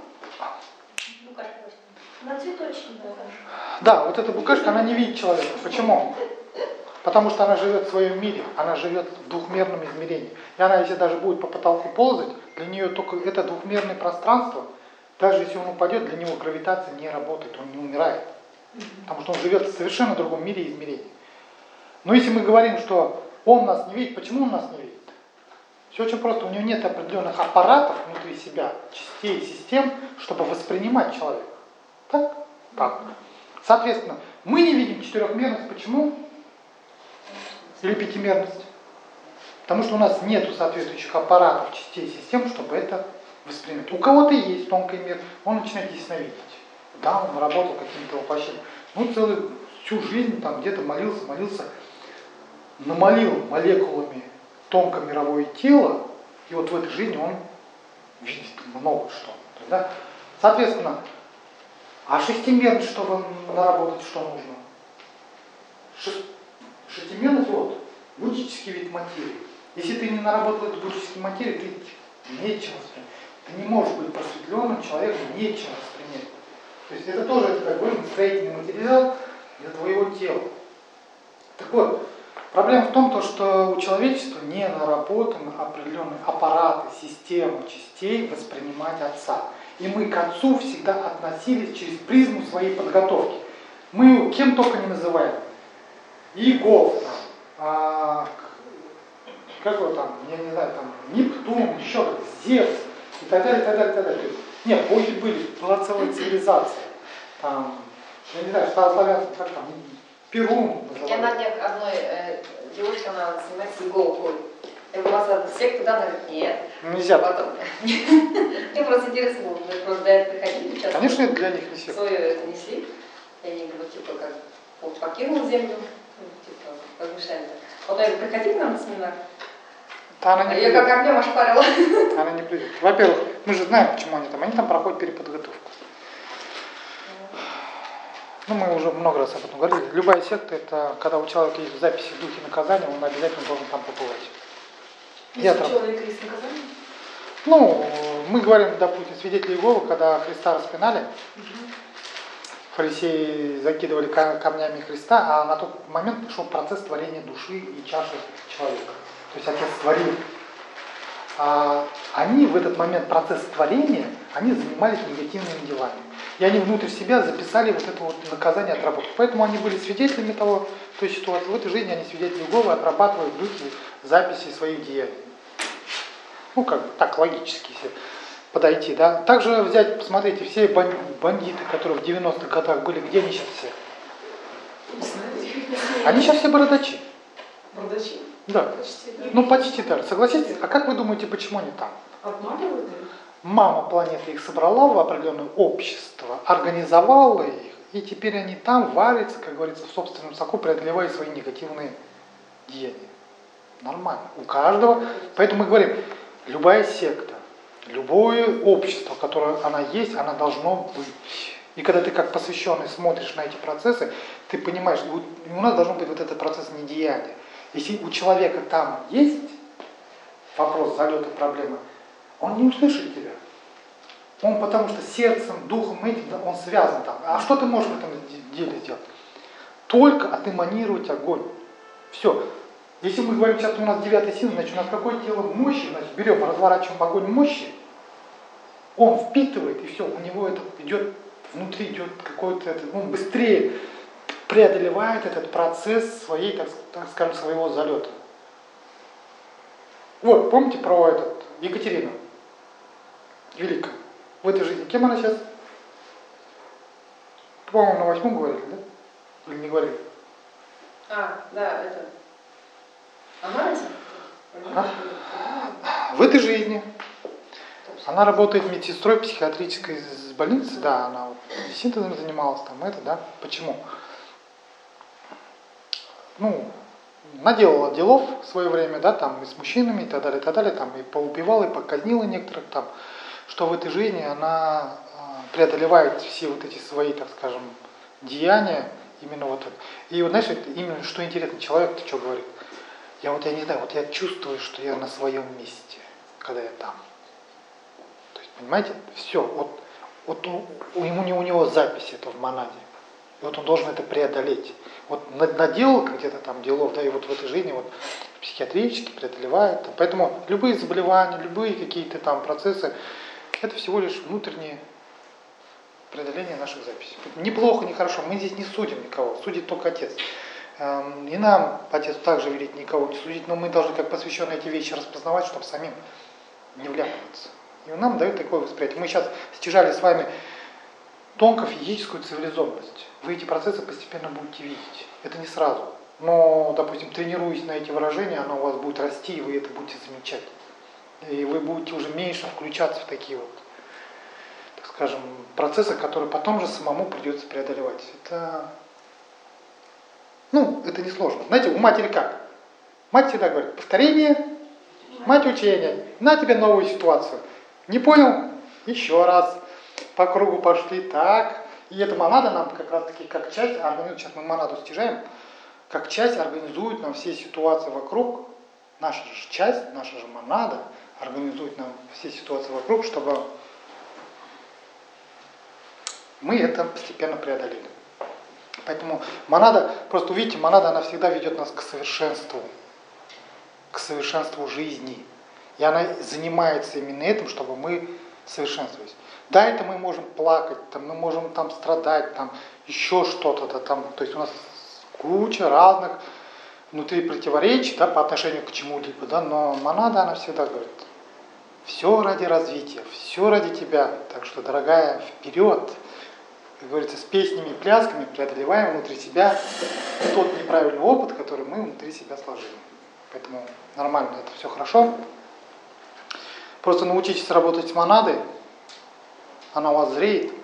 Speaker 5: На цветочке покажу.
Speaker 1: Да, вот эта букашка, она не видит человека. Почему? Потому что она живет в своем мире, она живет в двухмерном измерении. И она, если даже будет по потолку ползать, для нее только это двухмерное пространство, даже если он упадет, для него гравитация не работает, он не умирает. Потому что он живет в совершенно другом мире и измерении. Но если мы говорим, что он нас не видит, почему он нас не видит? Все очень просто, у него нет определенных аппаратов внутри себя, частей, систем, чтобы воспринимать человека. Так? Так. Соответственно, мы не видим четырехмерность. Почему? Или пятимерность? Потому что у нас нет соответствующих аппаратов, частей, систем, чтобы это воспринимать. У кого-то есть тонкий мир, он начинает ясновидеть. Да, он работал каким-то воплощением. Ну, всю жизнь там где-то молился, намолил молекулами тонкомировое тело, и вот в этой жизни он видит много что. Да? Соответственно, а шестимерность, чтобы наработать, что нужно? Шестимерность, вот, буддический вид материи. Если ты не наработал эту буддическую материю, ты нечем воспринять. Ты не можешь быть просветленным человеком, нечем воспринять. То есть это тоже такой строительный материал для твоего тела. Так вот, проблема в том, что у человечества не наработаны определенные аппараты, системы частей воспринимать Отца. И мы к Отцу всегда относились через призму своей подготовки. Мы его кем только не называем. Иегов, как его там, я не знаю, там, Нептун, еще как, Зевс, и так далее, и так далее, и так далее. Нет, боги были, была целая цивилизация. Там, я не знаю, старославянский, как там, Перун.
Speaker 4: Я на днях одной девушке, она снимает с Иеговой. Я говорю, вас секта, да? Она говорит, нет.
Speaker 1: Нельзя.
Speaker 4: Потом. Мне просто интересно было, мы просто до этого приходили, сейчас
Speaker 1: Конечно, это для них не секта.
Speaker 4: свое это несли. И они говорят, типа, как Бог покинул землю, ну, типа, размышляли. Потом я приходили к нам на семинар,
Speaker 1: Да, она не
Speaker 4: ее как
Speaker 1: придет.
Speaker 4: огнем ошпарила.
Speaker 1: Она не придет. Во-первых, мы же знаем, почему они там. Они там проходят переподготовку. Ну, мы уже много раз об этом говорили. Любая секта, это когда у человека есть записи в духе наказания, он обязательно должен там побывать.
Speaker 2: Если
Speaker 1: Я
Speaker 2: у
Speaker 1: там-
Speaker 2: человека есть наказание?
Speaker 1: Ну, мы говорим, допустим, свидетели Иеговы, когда Христа распинали, фарисеи закидывали камнями Христа, а на тот момент шел процесс творения души и чаши человека. То есть Отец творил. А они в этот момент процесс творения, они занимались негативными делами. И они внутрь себя записали вот это вот наказание отработку. Поэтому они были свидетелями того, той ситуации. В этой жизни они свидетели Иеговы, отрабатывают в духе записи своих деяний. Ну, как бы так логически себе подойти, да. Также взять, посмотрите, все бандиты, которые в 90-х годах были, где они сейчас все?
Speaker 2: Не знаю.
Speaker 1: Они сейчас все бородачи.
Speaker 2: Бардачи?
Speaker 1: Да.
Speaker 2: Почти, да.
Speaker 1: Ну, почти даже. Согласитесь? А как вы думаете, почему они там?
Speaker 2: Обманывают их?
Speaker 1: Мама планеты их собрала в определенное общество, организовала их, и теперь они там варятся, как говорится, в собственном соку, преодолевая свои негативные деяния. Нормально. У каждого. Поэтому мы говорим, любая секта, любое общество, которое она есть, оно должно быть. И когда ты как посвященный смотришь на эти процессы, ты понимаешь, у нас должен быть вот этот процесс недеяния. Если у человека там есть вопрос, залета, проблемы, он не услышит тебя. Он потому что сердцем, духом этим, он связан там. А что ты можешь в этом деле сделать? Только отэманировать огонь. Все. Если мы говорим, сейчас у нас 9-й сила, значит у нас какое тело мощи, значит берем, разворачиваем огонь мощи, он впитывает, и все, у него это идет, внутри идет какой-то, он быстрее преодолевает этот процесс своей, так скажем, своего залета. Вот, помните про Екатерину Великую? В этой жизни. Кем она сейчас? По-моему, на 8-м говорили, да? Или не говорили?
Speaker 4: А, да, это. Она этим?
Speaker 1: В этой жизни. Она работает медсестрой психиатрической больницы, да, она вот синтезом занималась, там это, да. Почему? Ну, наделала делов в свое время, да, там и с мужчинами и так далее, там и поубивала, и показнила некоторых там, что в этой жизни она преодолевает все вот эти свои, так скажем, деяния, именно вот это. И вот знаешь, именно что интересно, человек-то что говорит? Я не знаю, вот я чувствую, что я на своем месте, когда я там. То есть, понимаете, все, вот у него запись это в монаде. И вот он должен это преодолеть. Вот наделал где-то там делов, да, и вот в этой жизни вот психиатрически преодолевает. Поэтому любые заболевания, любые какие-то там процессы, это всего лишь внутренние преодоления наших записей. Неплохо, нехорошо, мы здесь не судим никого, судит только Отец. И нам Отец также велит никого не судить, но мы должны как посвященные эти вещи распознавать, чтобы самим не вляпываться. И он нам дает такое восприятие. Мы сейчас стяжали с вами тонко физическую цивилизованность. Вы эти процессы постепенно будете видеть. Это не сразу. Но, допустим, тренируясь на эти выражения, оно у вас будет расти, и вы это будете замечать. И вы будете уже меньше включаться в такие вот, так скажем, процессы, которые потом же самому придется преодолевать. Это несложно. Знаете, у матери как? Мать всегда говорит, повторение, мать учения. На тебе новую ситуацию. Не понял? Еще раз. По кругу пошли. Так. И эта монада нам как раз таки как часть, сейчас мы монаду стяжаем, как часть организует нам все ситуации вокруг. Наша же часть, наша же монада организует нам все ситуации вокруг, чтобы мы это постепенно преодолели. Поэтому монада, просто увидите, монада, она всегда ведет нас к совершенству жизни. И она занимается именно этим, чтобы мы совершенствовались. Да, это мы можем плакать, там, мы можем там страдать, там, еще что-то, да, там, то есть у нас куча разных внутри противоречий, да, по отношению к чему-либо, да, но монада, она всегда говорит, все ради развития, все ради тебя, так что, дорогая, вперед, как говорится, с песнями и плясками преодолеваем внутри себя тот неправильный опыт, который мы внутри себя сложили. Поэтому нормально, это все хорошо. Просто научитесь работать с монадой, она у вас зреет.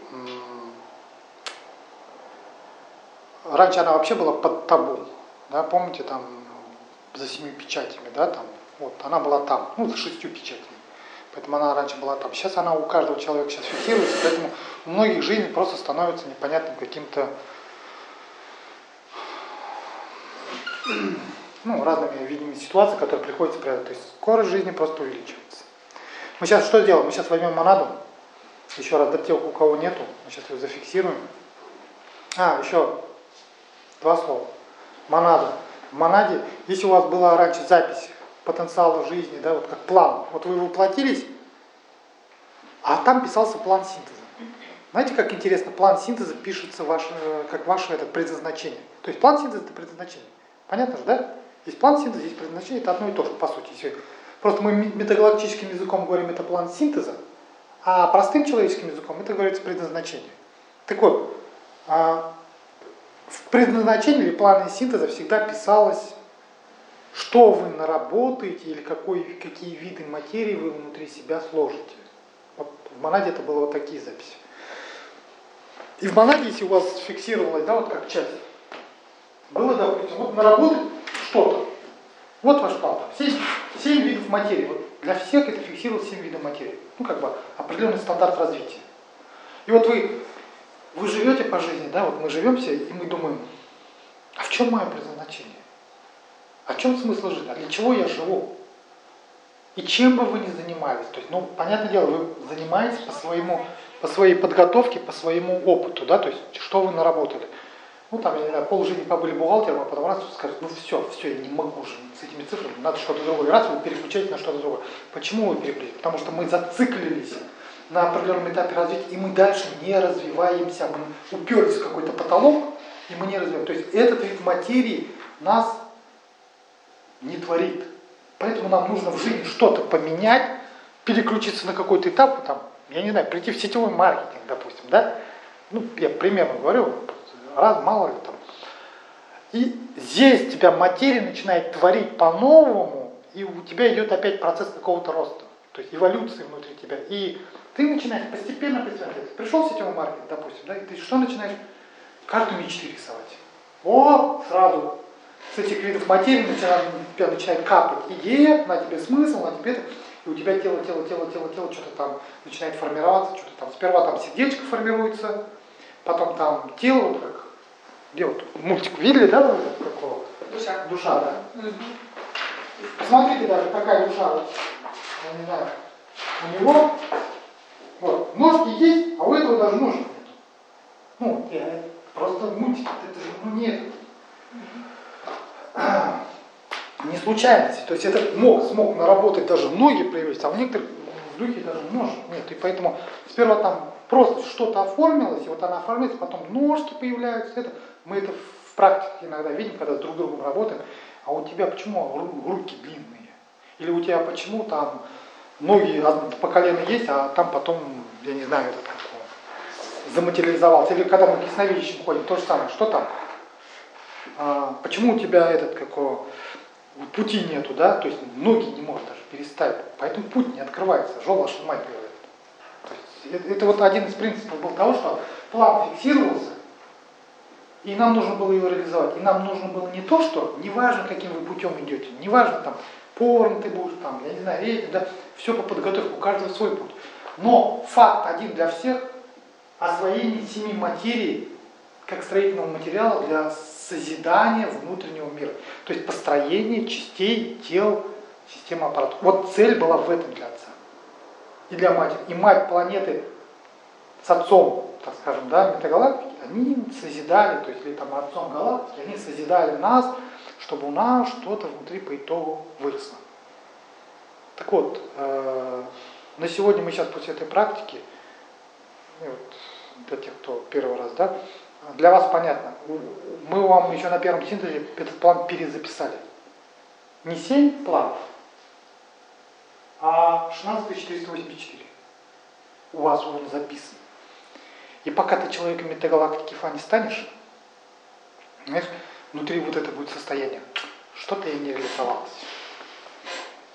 Speaker 1: Раньше она вообще была под табу, да, помните, там за 7 печатями, да, там, вот, она была там, ну, за 6 печатями. Поэтому она раньше была там. Сейчас она у каждого человека сейчас фиксируется, поэтому у многих жизнь просто становится непонятным каким-то, ну, разными видами ситуаций, которые приходится преодолеть. То есть скорость жизни просто увеличивается. Мы сейчас что сделаем? Мы сейчас возьмем монаду. Еще раз, для тех, у кого нету, мы сейчас ее зафиксируем. Еще 2 слова. Монада. В монаде, если у вас была раньше запись потенциала жизни, да, вот как план, вот вы воплотились, а там писался план синтеза. Знаете, как интересно, план синтеза пишется как ваше предназначение. То есть план синтеза — это предназначение. Понятно же, да? Есть план синтеза, есть предназначение, это одно и то же, по сути. Просто мы метагалактическим языком говорим, это план синтеза, а простым человеческим языком это говорится предназначение. Так вот, в предназначении или плане синтеза всегда писалось, что вы наработаете или какие виды материи вы внутри себя сложите. Вот в монаде это было вот такие записи. И в монаде, если у вас фиксировалось, да, вот как часть, было, допустим, вот наработать что-то. Вот ваш план. 7 видов материи. Вот для всех это фиксировалось 7 видов материи. Ну, как бы определенный стандарт развития. И вот вы живете по жизни, да, вот мы живемся, и мы думаем, а в чем мое предназначение? А в чем смысл жизни? А для чего я живу? И чем бы вы ни занимались, то есть, ну, понятное дело, вы занимаетесь по своей подготовке, по своему опыту, да, то есть, что вы наработали. Ну, там, я не знаю, полжизни побыли бухгалтером, а потом раз скажет, ну все, я не могу же с этими цифрами, надо что-то другое. Раз вы переключаете на что-то другое. Почему вы переключаете? Потому что мы зациклились на определенном этапе развития, и мы дальше не развиваемся. Мы уперлись в какой-то потолок, и мы не развиваемся. То есть этот вид материи нас не творит. Поэтому нам нужно в жизни что-то поменять, переключиться на какой-то этап, там, я не знаю, прийти в сетевой маркетинг, допустим, да? Ну, я примерно говорю, мало ли там. И здесь тебя материя начинает творить по-новому, и у тебя идет опять процесс какого-то роста, то есть эволюции внутри тебя. И ты начинаешь постепенно, пришел в сетевой маркетинг, допустим, да, и ты что начинаешь? Карту мечты рисовать. Сразу с этих видов материи у тебя начинает капать идея, на тебе смысл, на тебе это, и у тебя тело, что-то там начинает формироваться, что-то там. Сперва там сердечко формируется, потом там тело, вот как, где вот мультик видели, да, вот какого? Душа, да. Посмотрите даже, какая душа, вот, я не знаю, у него, вот, ножки есть, а у этого даже ножек нет. Ну, просто мультик, это же, ну, нет. Не случайность. То есть этот смог наработать даже ноги проявились, а у некоторых в духе даже ножек нет. И поэтому сперва там просто что-то оформилось, и вот она оформилась, потом ножки появляются. Мы это в практике иногда видим, когда с друг другом работаем. А у тебя почему руки длинные? Или у тебя почему там ноги по колено есть, а там потом, я не знаю, это такое, заматериализовался. Или когда мы к ясновидящим ходим, то же самое. Что там? Почему у тебя пути нету, да, то есть ноги не может даже переставить, поэтому путь не открывается, жол мать говорит. То есть это вот один из принципов был того, что план фиксировался, и нам нужно было его реализовать. И нам нужно было не то, что, неважно, каким вы путем идете, неважно, там, поваром ты будешь, там, я не знаю, да, все по подготовке, у каждого свой путь. Но факт один для всех — освоение 7 материй как строительного материала для созидания внутреннего мира. То есть построение частей, тел, системы аппаратов. Вот цель была в этом для Отца. И для Матери. И Мать планеты с Отцом, так скажем, да, метагалактики, они созидали, то есть или там Отцом галактики, они созидали нас, чтобы у нас что-то внутри по итогу выросло. Так вот, на сегодня мы сейчас после этой практики, вот, для тех, кто первый раз, да, для вас понятно, мы вам еще на первом синтезе этот план перезаписали. Не 7 планов, а 16484. У вас он записан. И пока ты человеком метагалактики Фа не станешь, знаешь, внутри вот это будет состояние. Что-то я не реализовалось.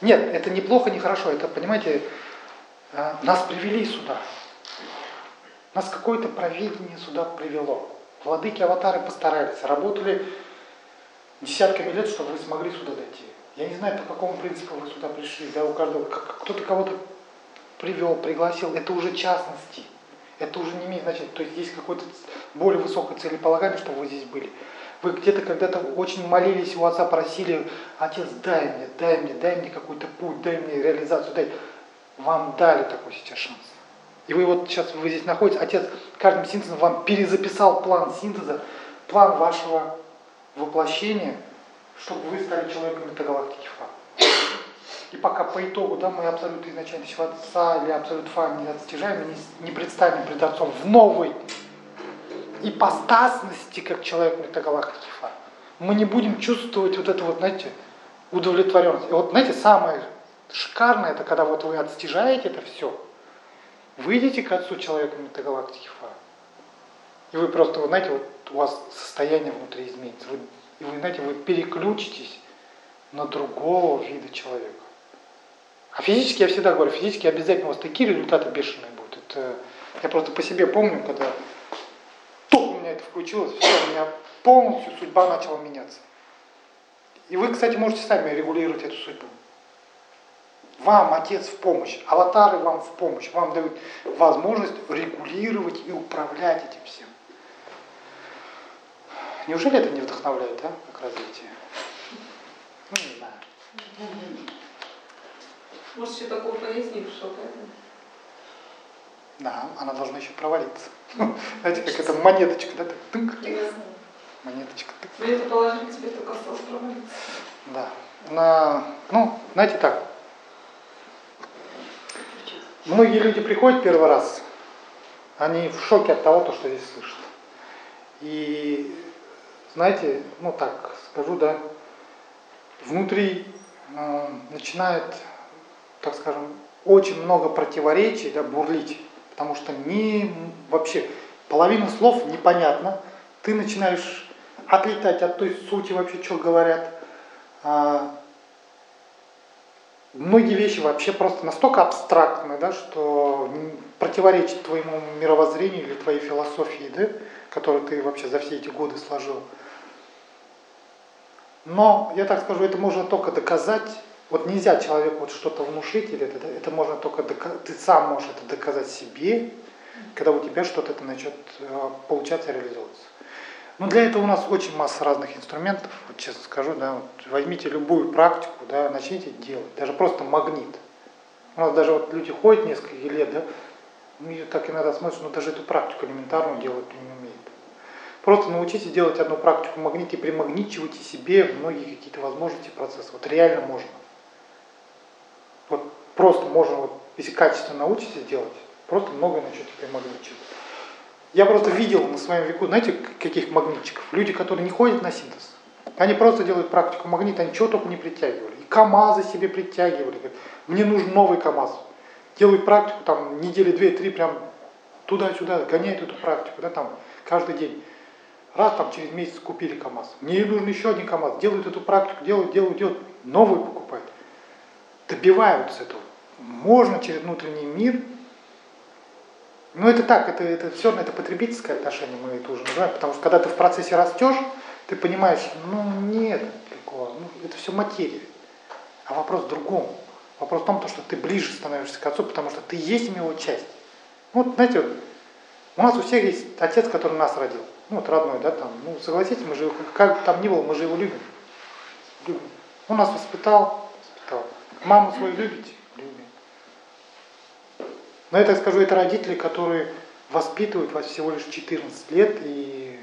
Speaker 1: Нет, это не плохо, не хорошо. Это, понимаете, нас привели сюда. Нас какое-то провидение сюда привело. Владыки-аватары постарались, работали десятками лет, чтобы вы смогли сюда дойти. Я не знаю, по какому принципу вы сюда пришли. Да, у каждого, кто-то кого-то привел, пригласил. Это уже частности. Это уже не имеет значения. То есть есть какое-то более высокое целеполагание, чтобы вы здесь были. Вы где-то когда-то очень молились у Отца, просили: Отец, дай мне какой-то путь, дай мне реализацию, дай. Вам дали такой сейчас шанс. И вы вот сейчас вы здесь находитесь, Отец каждым синтезом вам перезаписал план синтеза, план вашего воплощения, чтобы вы стали человеком метагалактики Фа. И пока по итогу, да, мы абсолютно изначально Отца или абсолют Фа не достижаем, не предстанем пред Отцом в новой ипостасности, как человек метагалактики Фа, мы не будем чувствовать вот это вот, знаете, удовлетворенность. И вот, знаете, самое шикарное, это когда вот вы отстижаете это все, выйдете к Отцу человека метагалактики Фа, и вы просто, вот, знаете, вот у вас состояние внутри изменится. И вы, знаете, вы переключитесь на другого вида человека. А физически, я всегда говорю, физически обязательно у вас такие результаты бешеные будут. Это, я просто по себе помню, когда только у меня это включилось, все, у меня полностью судьба начала меняться. И вы, кстати, можете сами регулировать эту судьбу. Вам Отец в помощь, аватары вам в помощь, вам дают возможность регулировать и управлять этим всем. Неужели это не вдохновляет, а, как развитие? Ну, не знаю.
Speaker 2: Может, еще такого пояснившего, поэтому.
Speaker 1: Да, она должна еще провалиться. Знаете, как это монеточка, да? Так, тынк. Монеточка. Тынк.
Speaker 2: Мне это положили, тебе только осталось провалиться.
Speaker 1: Да. Ну, знаете так. Многие люди приходят первый раз, они в шоке от того, что здесь слышат. И, знаете, ну так скажу, да, внутри начинает, так скажем, очень много противоречий, да, бурлить, потому что вообще половина слов непонятно, ты начинаешь отлетать от той сути вообще, что говорят. Многие вещи вообще просто настолько абстрактны, да, что противоречат твоему мировоззрению или твоей философии, да, которую ты вообще за все эти годы сложил. Но, я так скажу, это можно только доказать. Вот нельзя человеку вот что-то внушить, или это можно только ты сам можешь это доказать себе, когда у тебя что-то это начнет получаться, реализовываться. Но для этого у нас очень масса разных инструментов, вот честно скажу, да, вот возьмите любую практику, да, начните делать, даже просто магнит. У нас даже вот люди ходят несколько лет, да, и так иногда смотришь, но даже эту практику элементарную делать не умеют. Просто научитесь делать одну практику магнит и примагничивайте себе многие какие-то возможности процесса. Вот реально можно. Вот просто можно, вот, если качественно научитесь делать, просто многое начнете примагничивать. Я просто видел на своем веку, знаете, каких магнитчиков? Люди, которые не ходят на синтез. Они просто делают практику магнита, они чего только не притягивали. И КАМАЗы себе притягивали. Говорят, мне нужен новый КАМАЗ. Делают практику, там, недели 2-3, прям туда-сюда, гоняют эту практику, да, там, каждый день. Раз, там, через месяц купили КАМАЗ. Мне нужен еще один КАМАЗ. Делают эту практику, делают, новый покупают. Добиваются этого. Можно через внутренний мир. Но это так, это все равно это потребительское отношение, мы это уже называем, потому что когда ты в процессе растешь, ты понимаешь, нет такого, это все материя. А вопрос в другом. Вопрос в том, что ты ближе становишься к Отцу, потому что ты есть его часть. Вот, знаете, вот, у нас у всех есть Отец, который нас родил. Ну, вот родной, да, там, согласитесь, мы же, как бы там ни было, мы же его любим. Он нас воспитал. Маму свою любите? Любим. Но я так скажу, это родители, которые воспитывают вас всего лишь 14 лет и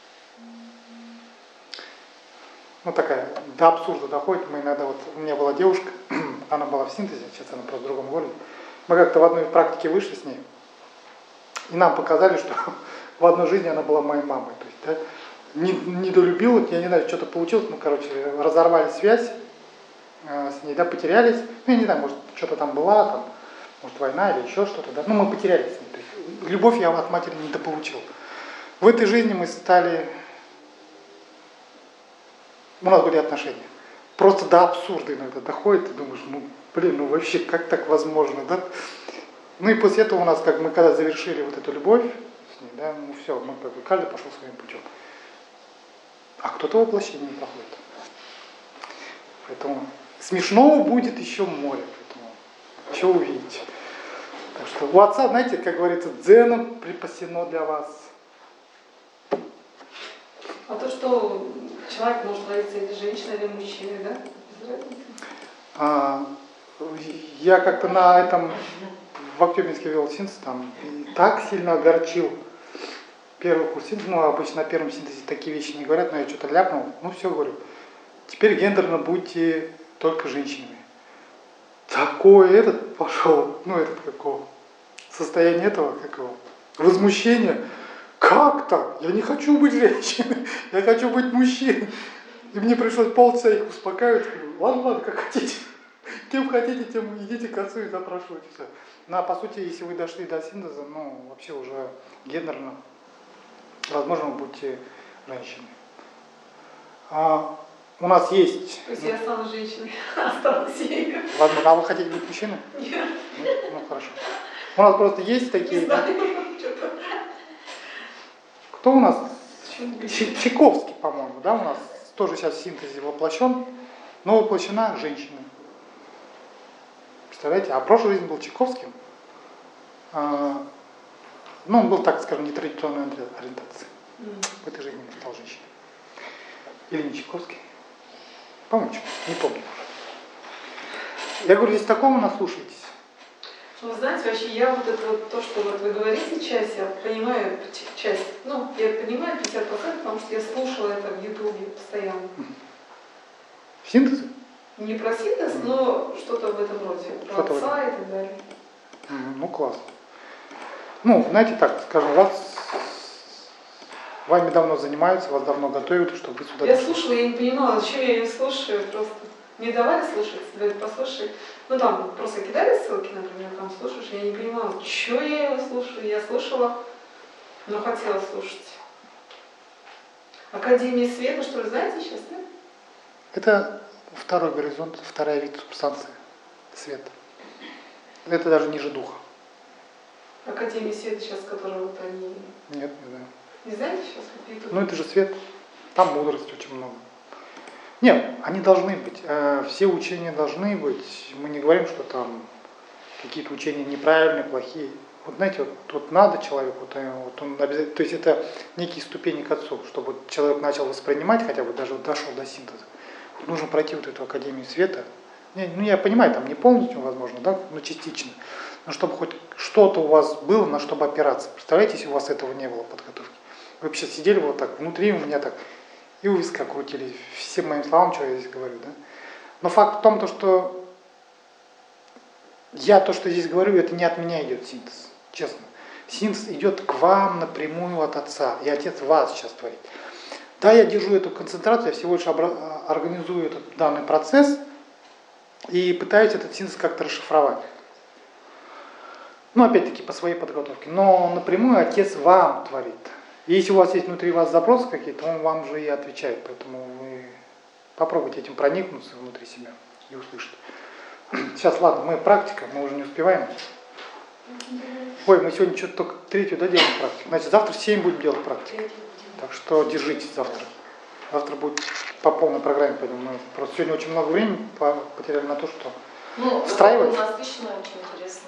Speaker 1: такая, до абсурда доходит. Мы иногда, вот у меня была девушка, она была в синтезе, сейчас она просто в другом городе. Мы как-то в одной практике вышли с ней, и нам показали, что в одной жизни она была моей мамой. То есть, да, недолюбила, я не знаю, что-то получилось, разорвали связь с ней, да, потерялись. Я не знаю, может, что-то там была, там, может, война или еще что-то, да. Мы потерялись с ней. То есть, любовь я от матери недополучил. В этой жизни мы стали... У нас были отношения. просто до абсурда иногда доходит, ты думаешь, ну, блин, ну вообще, как так возможно, да? Ну и после этого у нас, как мы когда завершили вот эту любовь с ней, да, ну все, мы как бы каждый пошел своим путем. А кто-то воплощение не проходит. Поэтому смешного будет еще море, поэтому еще увидите. Так что у отца, знаете, как говорится, дзеном припасено для вас.
Speaker 2: А то, что человек может родиться или женщиной, или мужчиной, да? Без разницы.
Speaker 1: Я как-то на этом в Актюбинске вел синтез, там и так сильно огорчил первый курс синтеза. Ну, обычно на первом синтезе такие вещи не говорят, но я что-то ляпнул. Ну, все говорю. Теперь гендерно будьте только женщинами. Такой этот пошел, ну, этот какого? Состояние этого, какого? Возмущение. Как так? Я не хочу быть женщиной, я хочу быть мужчиной. И мне пришлось полчаса их успокаивать. Ладно, ладно, как хотите. Кем хотите, тем идите к отцу и запрашивайте все. Ну, а по сути, если вы дошли до синтеза, ну, вообще уже гендерно, возможно, вы будете женщиной. У нас есть...
Speaker 2: То есть я стану женщиной, останусь ею.
Speaker 1: Возможно, а вы хотите быть мужчиной?
Speaker 2: Нет.
Speaker 1: Ну, хорошо. У нас просто есть такие...
Speaker 2: Не знаю, что-то.
Speaker 1: Кто у нас? Чайковский, по-моему, да, у нас тоже сейчас в синтезе воплощен, но воплощена женщина. Представляете? А прошлой жизнь был Чайковским. Ну, он был, так скажем, нетрадиционной ориентации. В этой жизни он стал женщиной. Или не Чайковский? По-моему, не помню. Я говорю, здесь такого наслушайтесь.
Speaker 2: Ну, вы знаете, вообще я вот это вот, то, что вот вы говорите, часть, я понимаю, часть, ну, я понимаю 50%, потому что я слушала это в Ютубе постоянно.
Speaker 1: Синтезы?
Speaker 2: Не про синтез, но что-то в этом роде, про
Speaker 1: Что-то
Speaker 2: отца и так далее.
Speaker 1: Ну, классно. Ну, знаете так, скажем, вами давно занимаются, вас давно готовят, чтобы вы сюда
Speaker 2: Я
Speaker 1: дошли.
Speaker 2: слушала, я не понимала, зачем я ее слушаю, просто не давали слушать, говорят, послушай. Ну там просто кидали ссылки, например, там слушаешь, я не понимала, что я его слушаю. Я слушала, но хотела слушать. Академия света, что ли, знаете сейчас, нет?
Speaker 1: Это второй горизонт, вторая вид субстанции, свет. Это даже ниже духа.
Speaker 2: Академия света сейчас, которая вот они...
Speaker 1: Нет, не знаю.
Speaker 2: Не знаете сейчас, вот YouTube?
Speaker 1: Ну это же свет, там мудрости очень много. Нет, они должны быть, все учения должны быть. Мы не говорим, что там какие-то учения неправильные, плохие. Вот знаете, вот надо человеку, вот он обязательно, то есть это некие ступени к отцу, чтобы человек начал воспринимать, хотя бы даже дошел до синтеза. Вот нужно пройти вот эту Академию света. Ну я понимаю, там не полностью возможно, да, но частично. Но чтобы хоть что-то у вас было, на чтобы опираться. Представляете, если у вас этого не было подготовки? Вы вообще сидели вот так, внутри у меня так, и у виска крутили всем моим словам, что я здесь говорю, да. Но факт в том, что я то, что здесь говорю, это не от меня идет синтез, честно. Синтез идет к вам напрямую от Отца, и Отец вас сейчас творит. Да, я держу эту концентрацию, я всего лишь организую этот данный процесс и пытаюсь этот синтез как-то расшифровать. Ну, опять-таки, по своей подготовке. Но напрямую Отец вам творит. И если у вас есть внутри вас запросы какие-то, он вам же и отвечает. Поэтому вы попробуйте этим проникнуться внутри себя и услышать. Сейчас, ладно, мы практика, мы уже не успеваем. Ой, мы сегодня что-то только третью доделаем практику. Значит, завтра 7 будем делать практику. Так что держитесь завтра. Завтра будет по полной программе пойдем. Мы просто сегодня очень много времени потеряли на то, что встраивать.
Speaker 4: У нас лично очень интересно.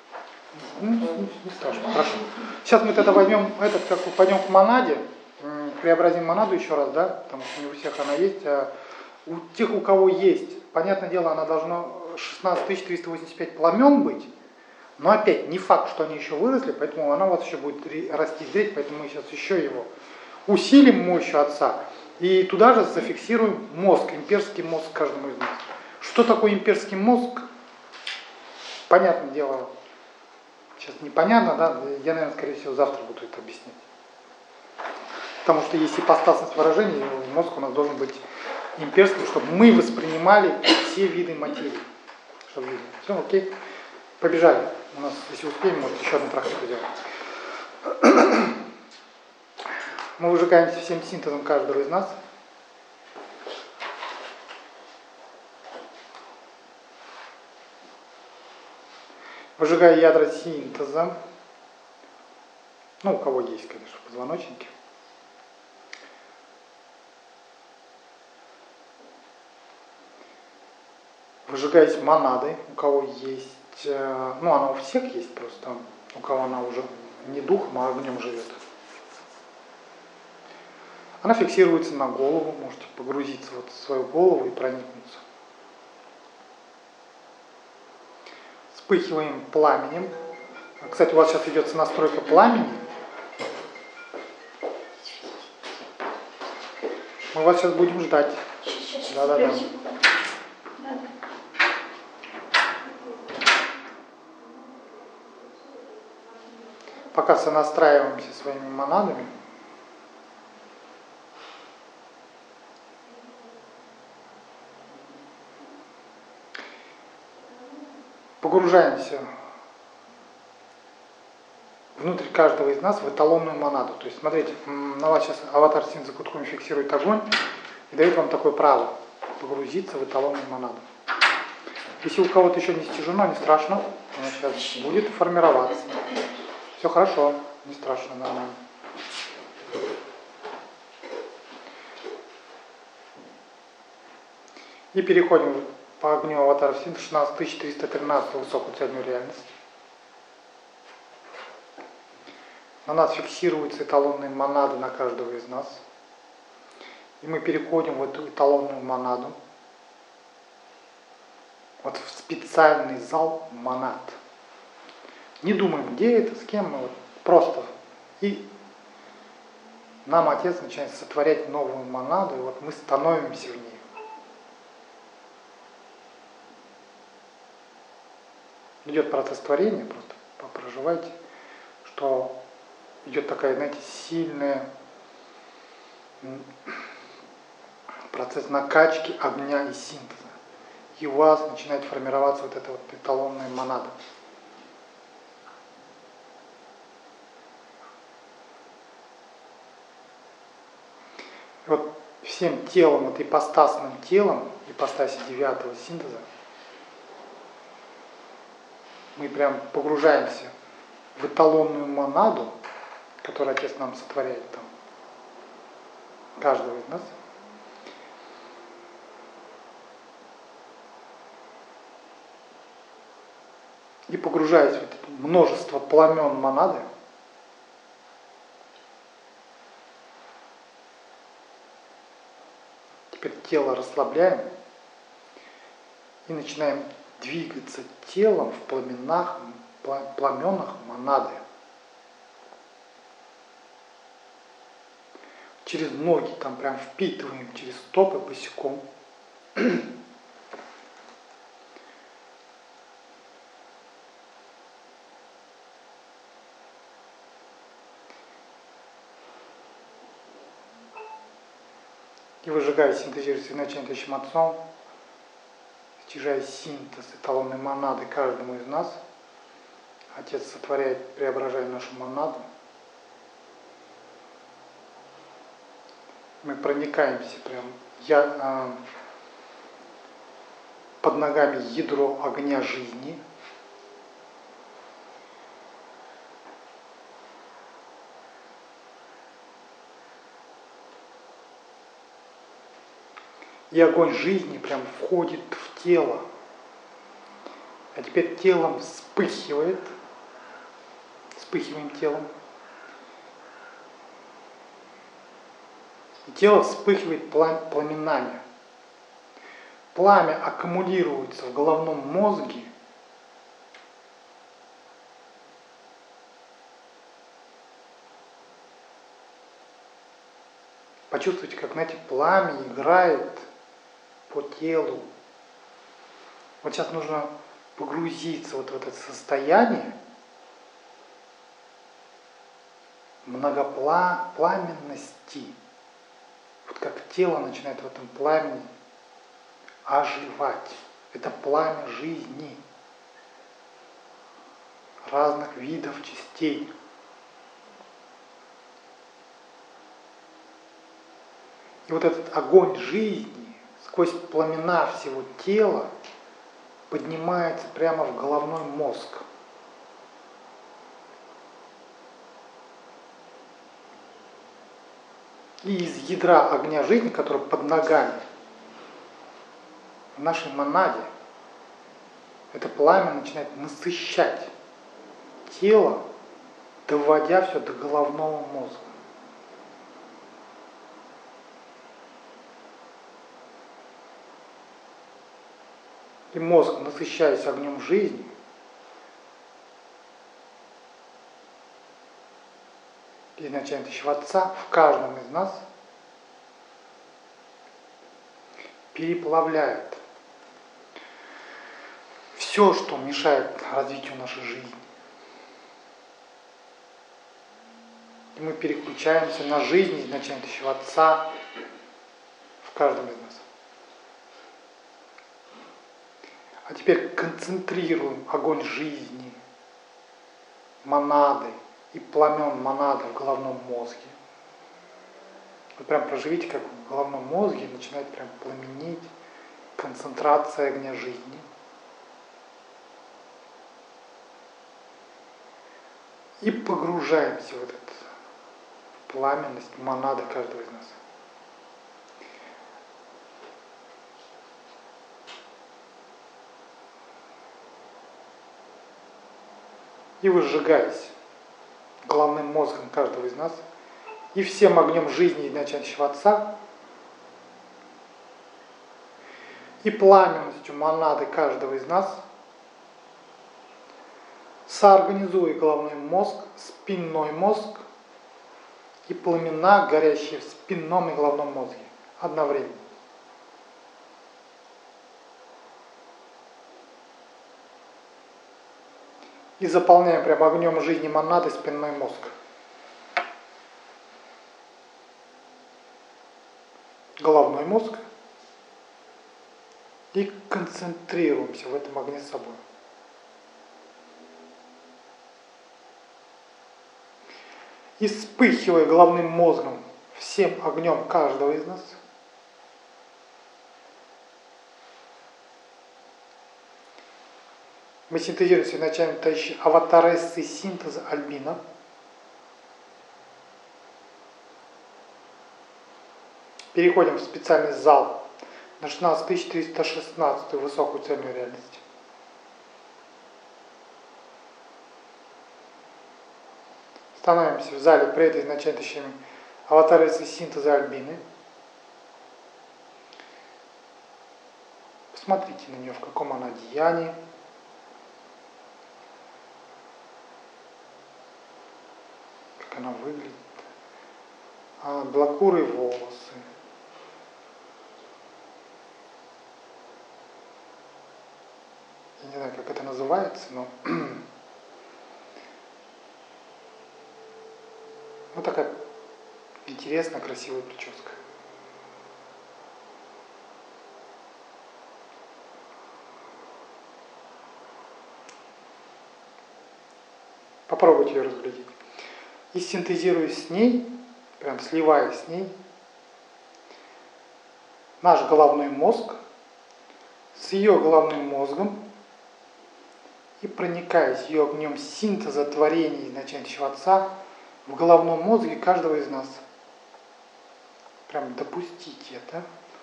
Speaker 1: Не страшно, хорошо. Сейчас мы тогда возьмем пойдем к монаде, преобразим монаду еще раз, да, потому что не у всех она есть, а у тех, у кого есть, понятное дело, она должна 16 385 пламен быть, но опять не факт, что они еще выросли, поэтому она у вас еще будет расти зреть, поэтому мы сейчас еще его усилим мощью Отца и туда же зафиксируем мозг, имперский мозг каждому из нас. Что такое имперский мозг? Понятное дело, сейчас непонятно, да? Я, наверное, скорее всего, завтра буду это объяснять. Потому что есть ипостасность выражения, мозг у нас должен быть имперским, чтобы мы воспринимали все виды материи. Все, окей. Побежали. У нас, если успеем, может еще одну практику сделаем. Мы выжигаемся всем синтезом каждого из нас. Выжигая ядра синтеза, ну, у кого есть, конечно, позвоночники, выжигаясь монадой, у кого есть, ну, она у всех есть просто, у кого она уже не духом, а огнем живет. Она фиксируется на голову, можете погрузиться вот в свою голову и проникнуться. Вспыхиваем пламенем. Кстати, у вас сейчас идет настройка пламени. Мы вас сейчас будем ждать. Да-да-да. Пока сонастраиваемся своими монадами. Погружаемся внутрь каждого из нас в эталонную монаду. То есть, смотрите, на вас сейчас аватар синтеза Куткоми фиксирует огонь и дает вам такое право погрузиться в эталонную монаду. Если у кого-то еще не стяжено, не страшно, она сейчас будет формироваться. Все хорошо, не страшно, нормально. И переходим по огню аватара синтеза 16313 высокую цельную реальность. На нас фиксируются эталонные монады на каждого из нас. И мы переходим в эту эталонную монаду. Вот в специальный зал монад. Не думаем, где это, с кем мы, вот просто. И нам Отец начинает сотворять новую монаду, и вот мы становимся в ней. Идет процесс творения, просто проживайте, что идет такая, знаете, сильная процесс накачки огня и синтеза. И у вас начинает формироваться вот эта вот эталонная монада. И вот всем телом, вот ипостасным телом, ипостаси 9-го синтеза, мы прям погружаемся в эталонную монаду, которую Отец нам сотворяет там, каждого из нас. И погружаясь в это множество пламен монады, теперь тело расслабляем и начинаем двигаться телом в пламенах монады. Через ноги там прям впитываем, через стопы босиком. И выжигая, синтезируя начинающим отцом, стяжая синтез эталонной монады каждому из нас, Отец сотворяет, преображая нашу монаду. Мы проникаемся прям под ногами ядро огня жизни. И огонь жизни прям входит в тело. А теперь телом вспыхивает. Вспыхиваем телом. И тело вспыхивает пламенами. Пламя аккумулируется в головном мозге. Почувствуйте, как, знаете, пламя играет по телу. Вот сейчас нужно погрузиться вот в это состояние многопламенности. Вот как тело начинает в этом пламени оживать. Это пламя жизни разных видов частей. И вот этот огонь жизни сквозь пламена всего тела поднимается прямо в головной мозг. И из ядра огня жизни, который под ногами, в нашей монаде, это пламя начинает насыщать тело, доводя все до головного мозга. И мозг, насыщаясь огнем жизни, и начинает еще Отца в каждом из нас переплавляет все, что мешает развитию нашей жизни. И мы переключаемся на жизнь изначального Отца в каждом из нас. А теперь концентрируем огонь жизни, монады и пламен монады в головном мозге. Вы прям проживите, как в головном мозге начинает прям пламенеть концентрация огня жизни. И погружаемся в этот пламенность монады каждого из нас. И вы сжигаетесь головным мозгом каждого из нас и всем огнем жизни изначального Отца и пламенностью монады каждого из нас, соорганизуя головной мозг, спинной мозг и пламена, горящие в спинном и головном мозге одновременно. И заполняем прям огнем жизни монады спинной мозг. Головной мозг. И концентрируемся в этом огне с собой. И вспыхивая головным мозгом всем огнем каждого из нас, мы синтезируем изначально тающие аватарессы синтеза альбина. Переходим в специальный зал на 16316 высокую цельную реальность. Становимся в зале пред изначально тающими аватарессы синтеза альбины. Посмотрите на нее, в каком она одеянии. Она выглядит. Белокурые волосы. Я не знаю, как это называется, но вот такая интересная, красивая прическа. Попробуйте ее разглядеть. И синтезируясь с ней, прям сливаясь с ней, наш головной мозг с ее головным мозгом и проникаясь ее огнем синтеза творения изначального Отца в головном мозге каждого из нас. Прям допустите это.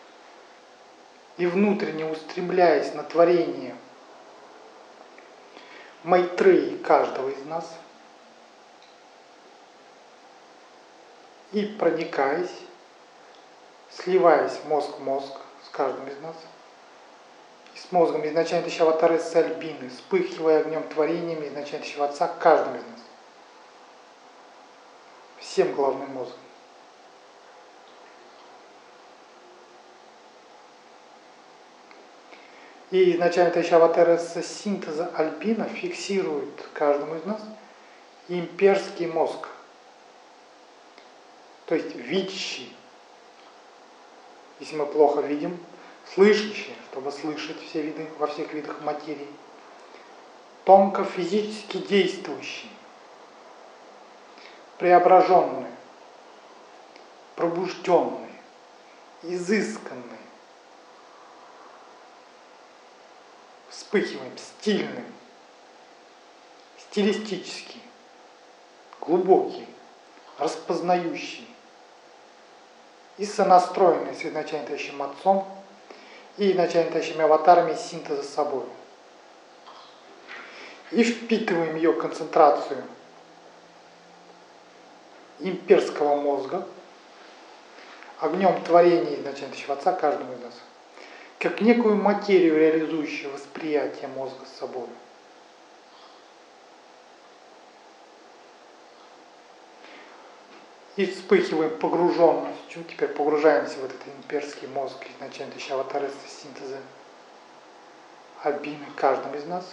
Speaker 1: И внутренне устремляясь на творение Майтреи каждого из нас, и проникаясь, сливаясь мозг-мозг с каждым из нас, и с мозгом изначально аватарессы альбины, вспыхивая огнем творениями изначально Отца каждым из нас. Всем головным мозгом. И изначально аватаресса синтеза альбина фиксирует каждому из нас имперский мозг. То есть видящий, если мы плохо видим, слышащий, чтобы слышать все виды, во всех видах материи, тонко физически действующий, преображенный, пробужденный, изысканный, вспыхиваем, стильным, стилистический, глубокий, распознающий, и сонастроенной с изначально тающим отцом и изначально тающими аватарами синтеза с собой. И впитываем ее концентрацию имперского мозга огнем творения изначально тающего отца каждому из нас, как некую материю, реализующую восприятие мозга с собой. И вспыхиваем погруженностью, теперь погружаемся в этот имперский мозг, изначально тающий аватары синтеза Альбины каждому из нас.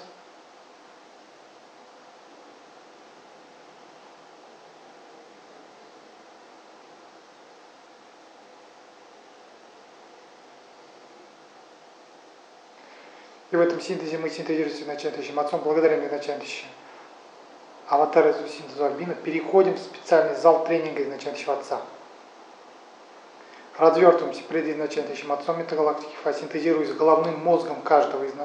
Speaker 1: И в этом синтезе мы синтезируемся изначально тающим отцом, благодарим изначально тающему аватары синтеза Альбина, переходим в специальный зал тренинга изначально тающего отца. Развертываемся перед изначально тающим отцом метагалактики, синтезируясь с головным мозгом каждого из нас,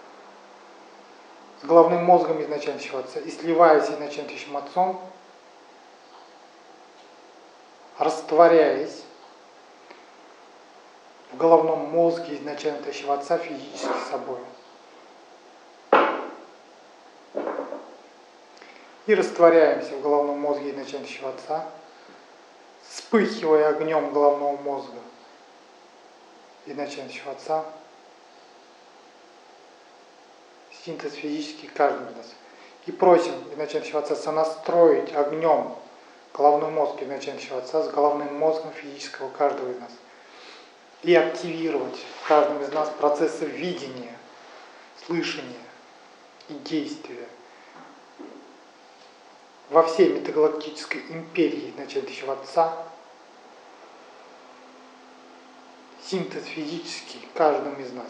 Speaker 1: с головным мозгом изначально тающего отца, и сливаясь с изначально тающим отцом, растворяясь в головном мозге изначально тающего отца физически собой. И растворяемся в головном мозге изначально тающего отца, вспыхивая огнем головного мозга изначально тающего отца, синтез физический каждого из нас. И просим изначально тающего отца сонастроить огнем головной мозг изначально тающего отца с головным мозгом физического каждого из нас. И активировать в каждом из нас процессы видения, слышания и действия во всей метагалактической империи изначально тающего отца, синтез физический каждому из нас.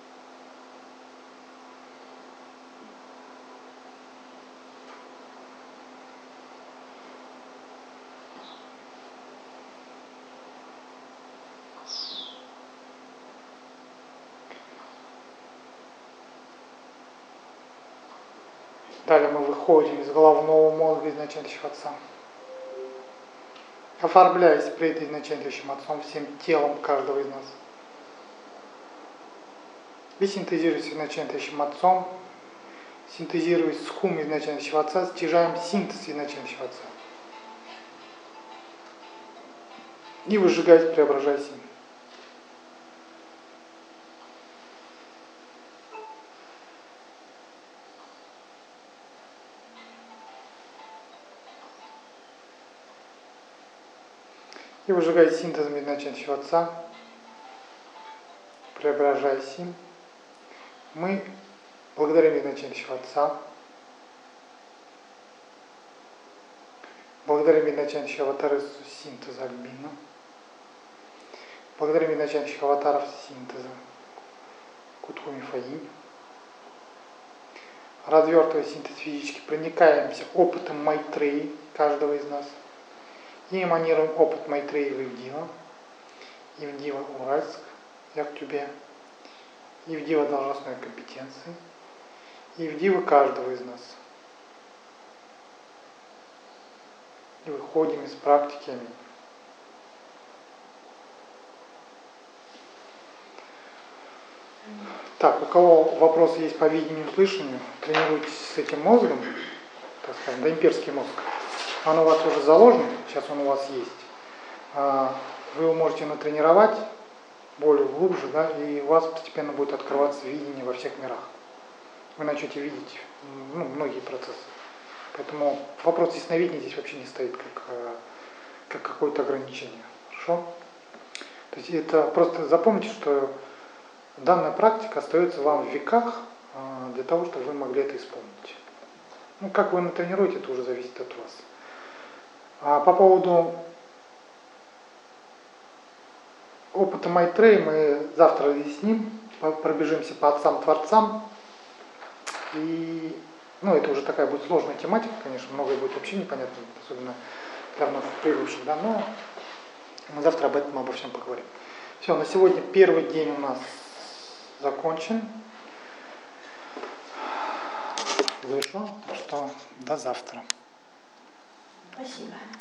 Speaker 1: Далее мы выходим из головного мозга изначально тающего отца, оформляясь перед изначально тающим отцом всем телом каждого из нас. И синтезируясь с изначально тающим отцом, синтезируясь с хум изначально тающего отца, стяжаем синтез изначально тающего отца. И выжигаясь, преображаясь им. И выжигаясь синтезом изначально тающего отца, преображаясь им, мы благодарим изначально тающего отца, благодарим изначально тающего аватара синтеза Альбина, благодарим изначально тающих аватаров синтеза Кутхуми Фаинь, развертывая синтез физически, проникаемся опытом Майтреи каждого из нас, и эманируем опыт Майтреи в Ивдива, Ивдива Уральск, Яктюбе, Ивдива должностной компетенции, Ивдива каждого из нас. И выходим из практики. Аминь. Так, у кого вопросы есть по видению и слышанию, тренируйтесь с этим мозгом, так скажем, доимперский мозг. Он у вас уже заложен, сейчас он у вас есть. Вы его можете натренировать более глубже, да, и у вас постепенно будет открываться видение во всех мирах. Вы начнете видеть многие процессы. Поэтому вопрос ясновидения здесь вообще не стоит как какое-то ограничение. Хорошо? То есть это просто запомните, что данная практика остается вам в веках для того, чтобы вы могли это исполнить. Как вы натренируете, это уже зависит от вас. А по поводу опыта Майтреи мы завтра разъясним, пробежимся по отцам-творцам. И, это уже такая будет сложная тематика, конечно, многое будет вообще непонятно, особенно для вновь прибывших, да, но мы завтра обо всем поговорим. Все, на сегодня первый день у нас закончен. Завершен, что до завтра.
Speaker 5: Спасибо.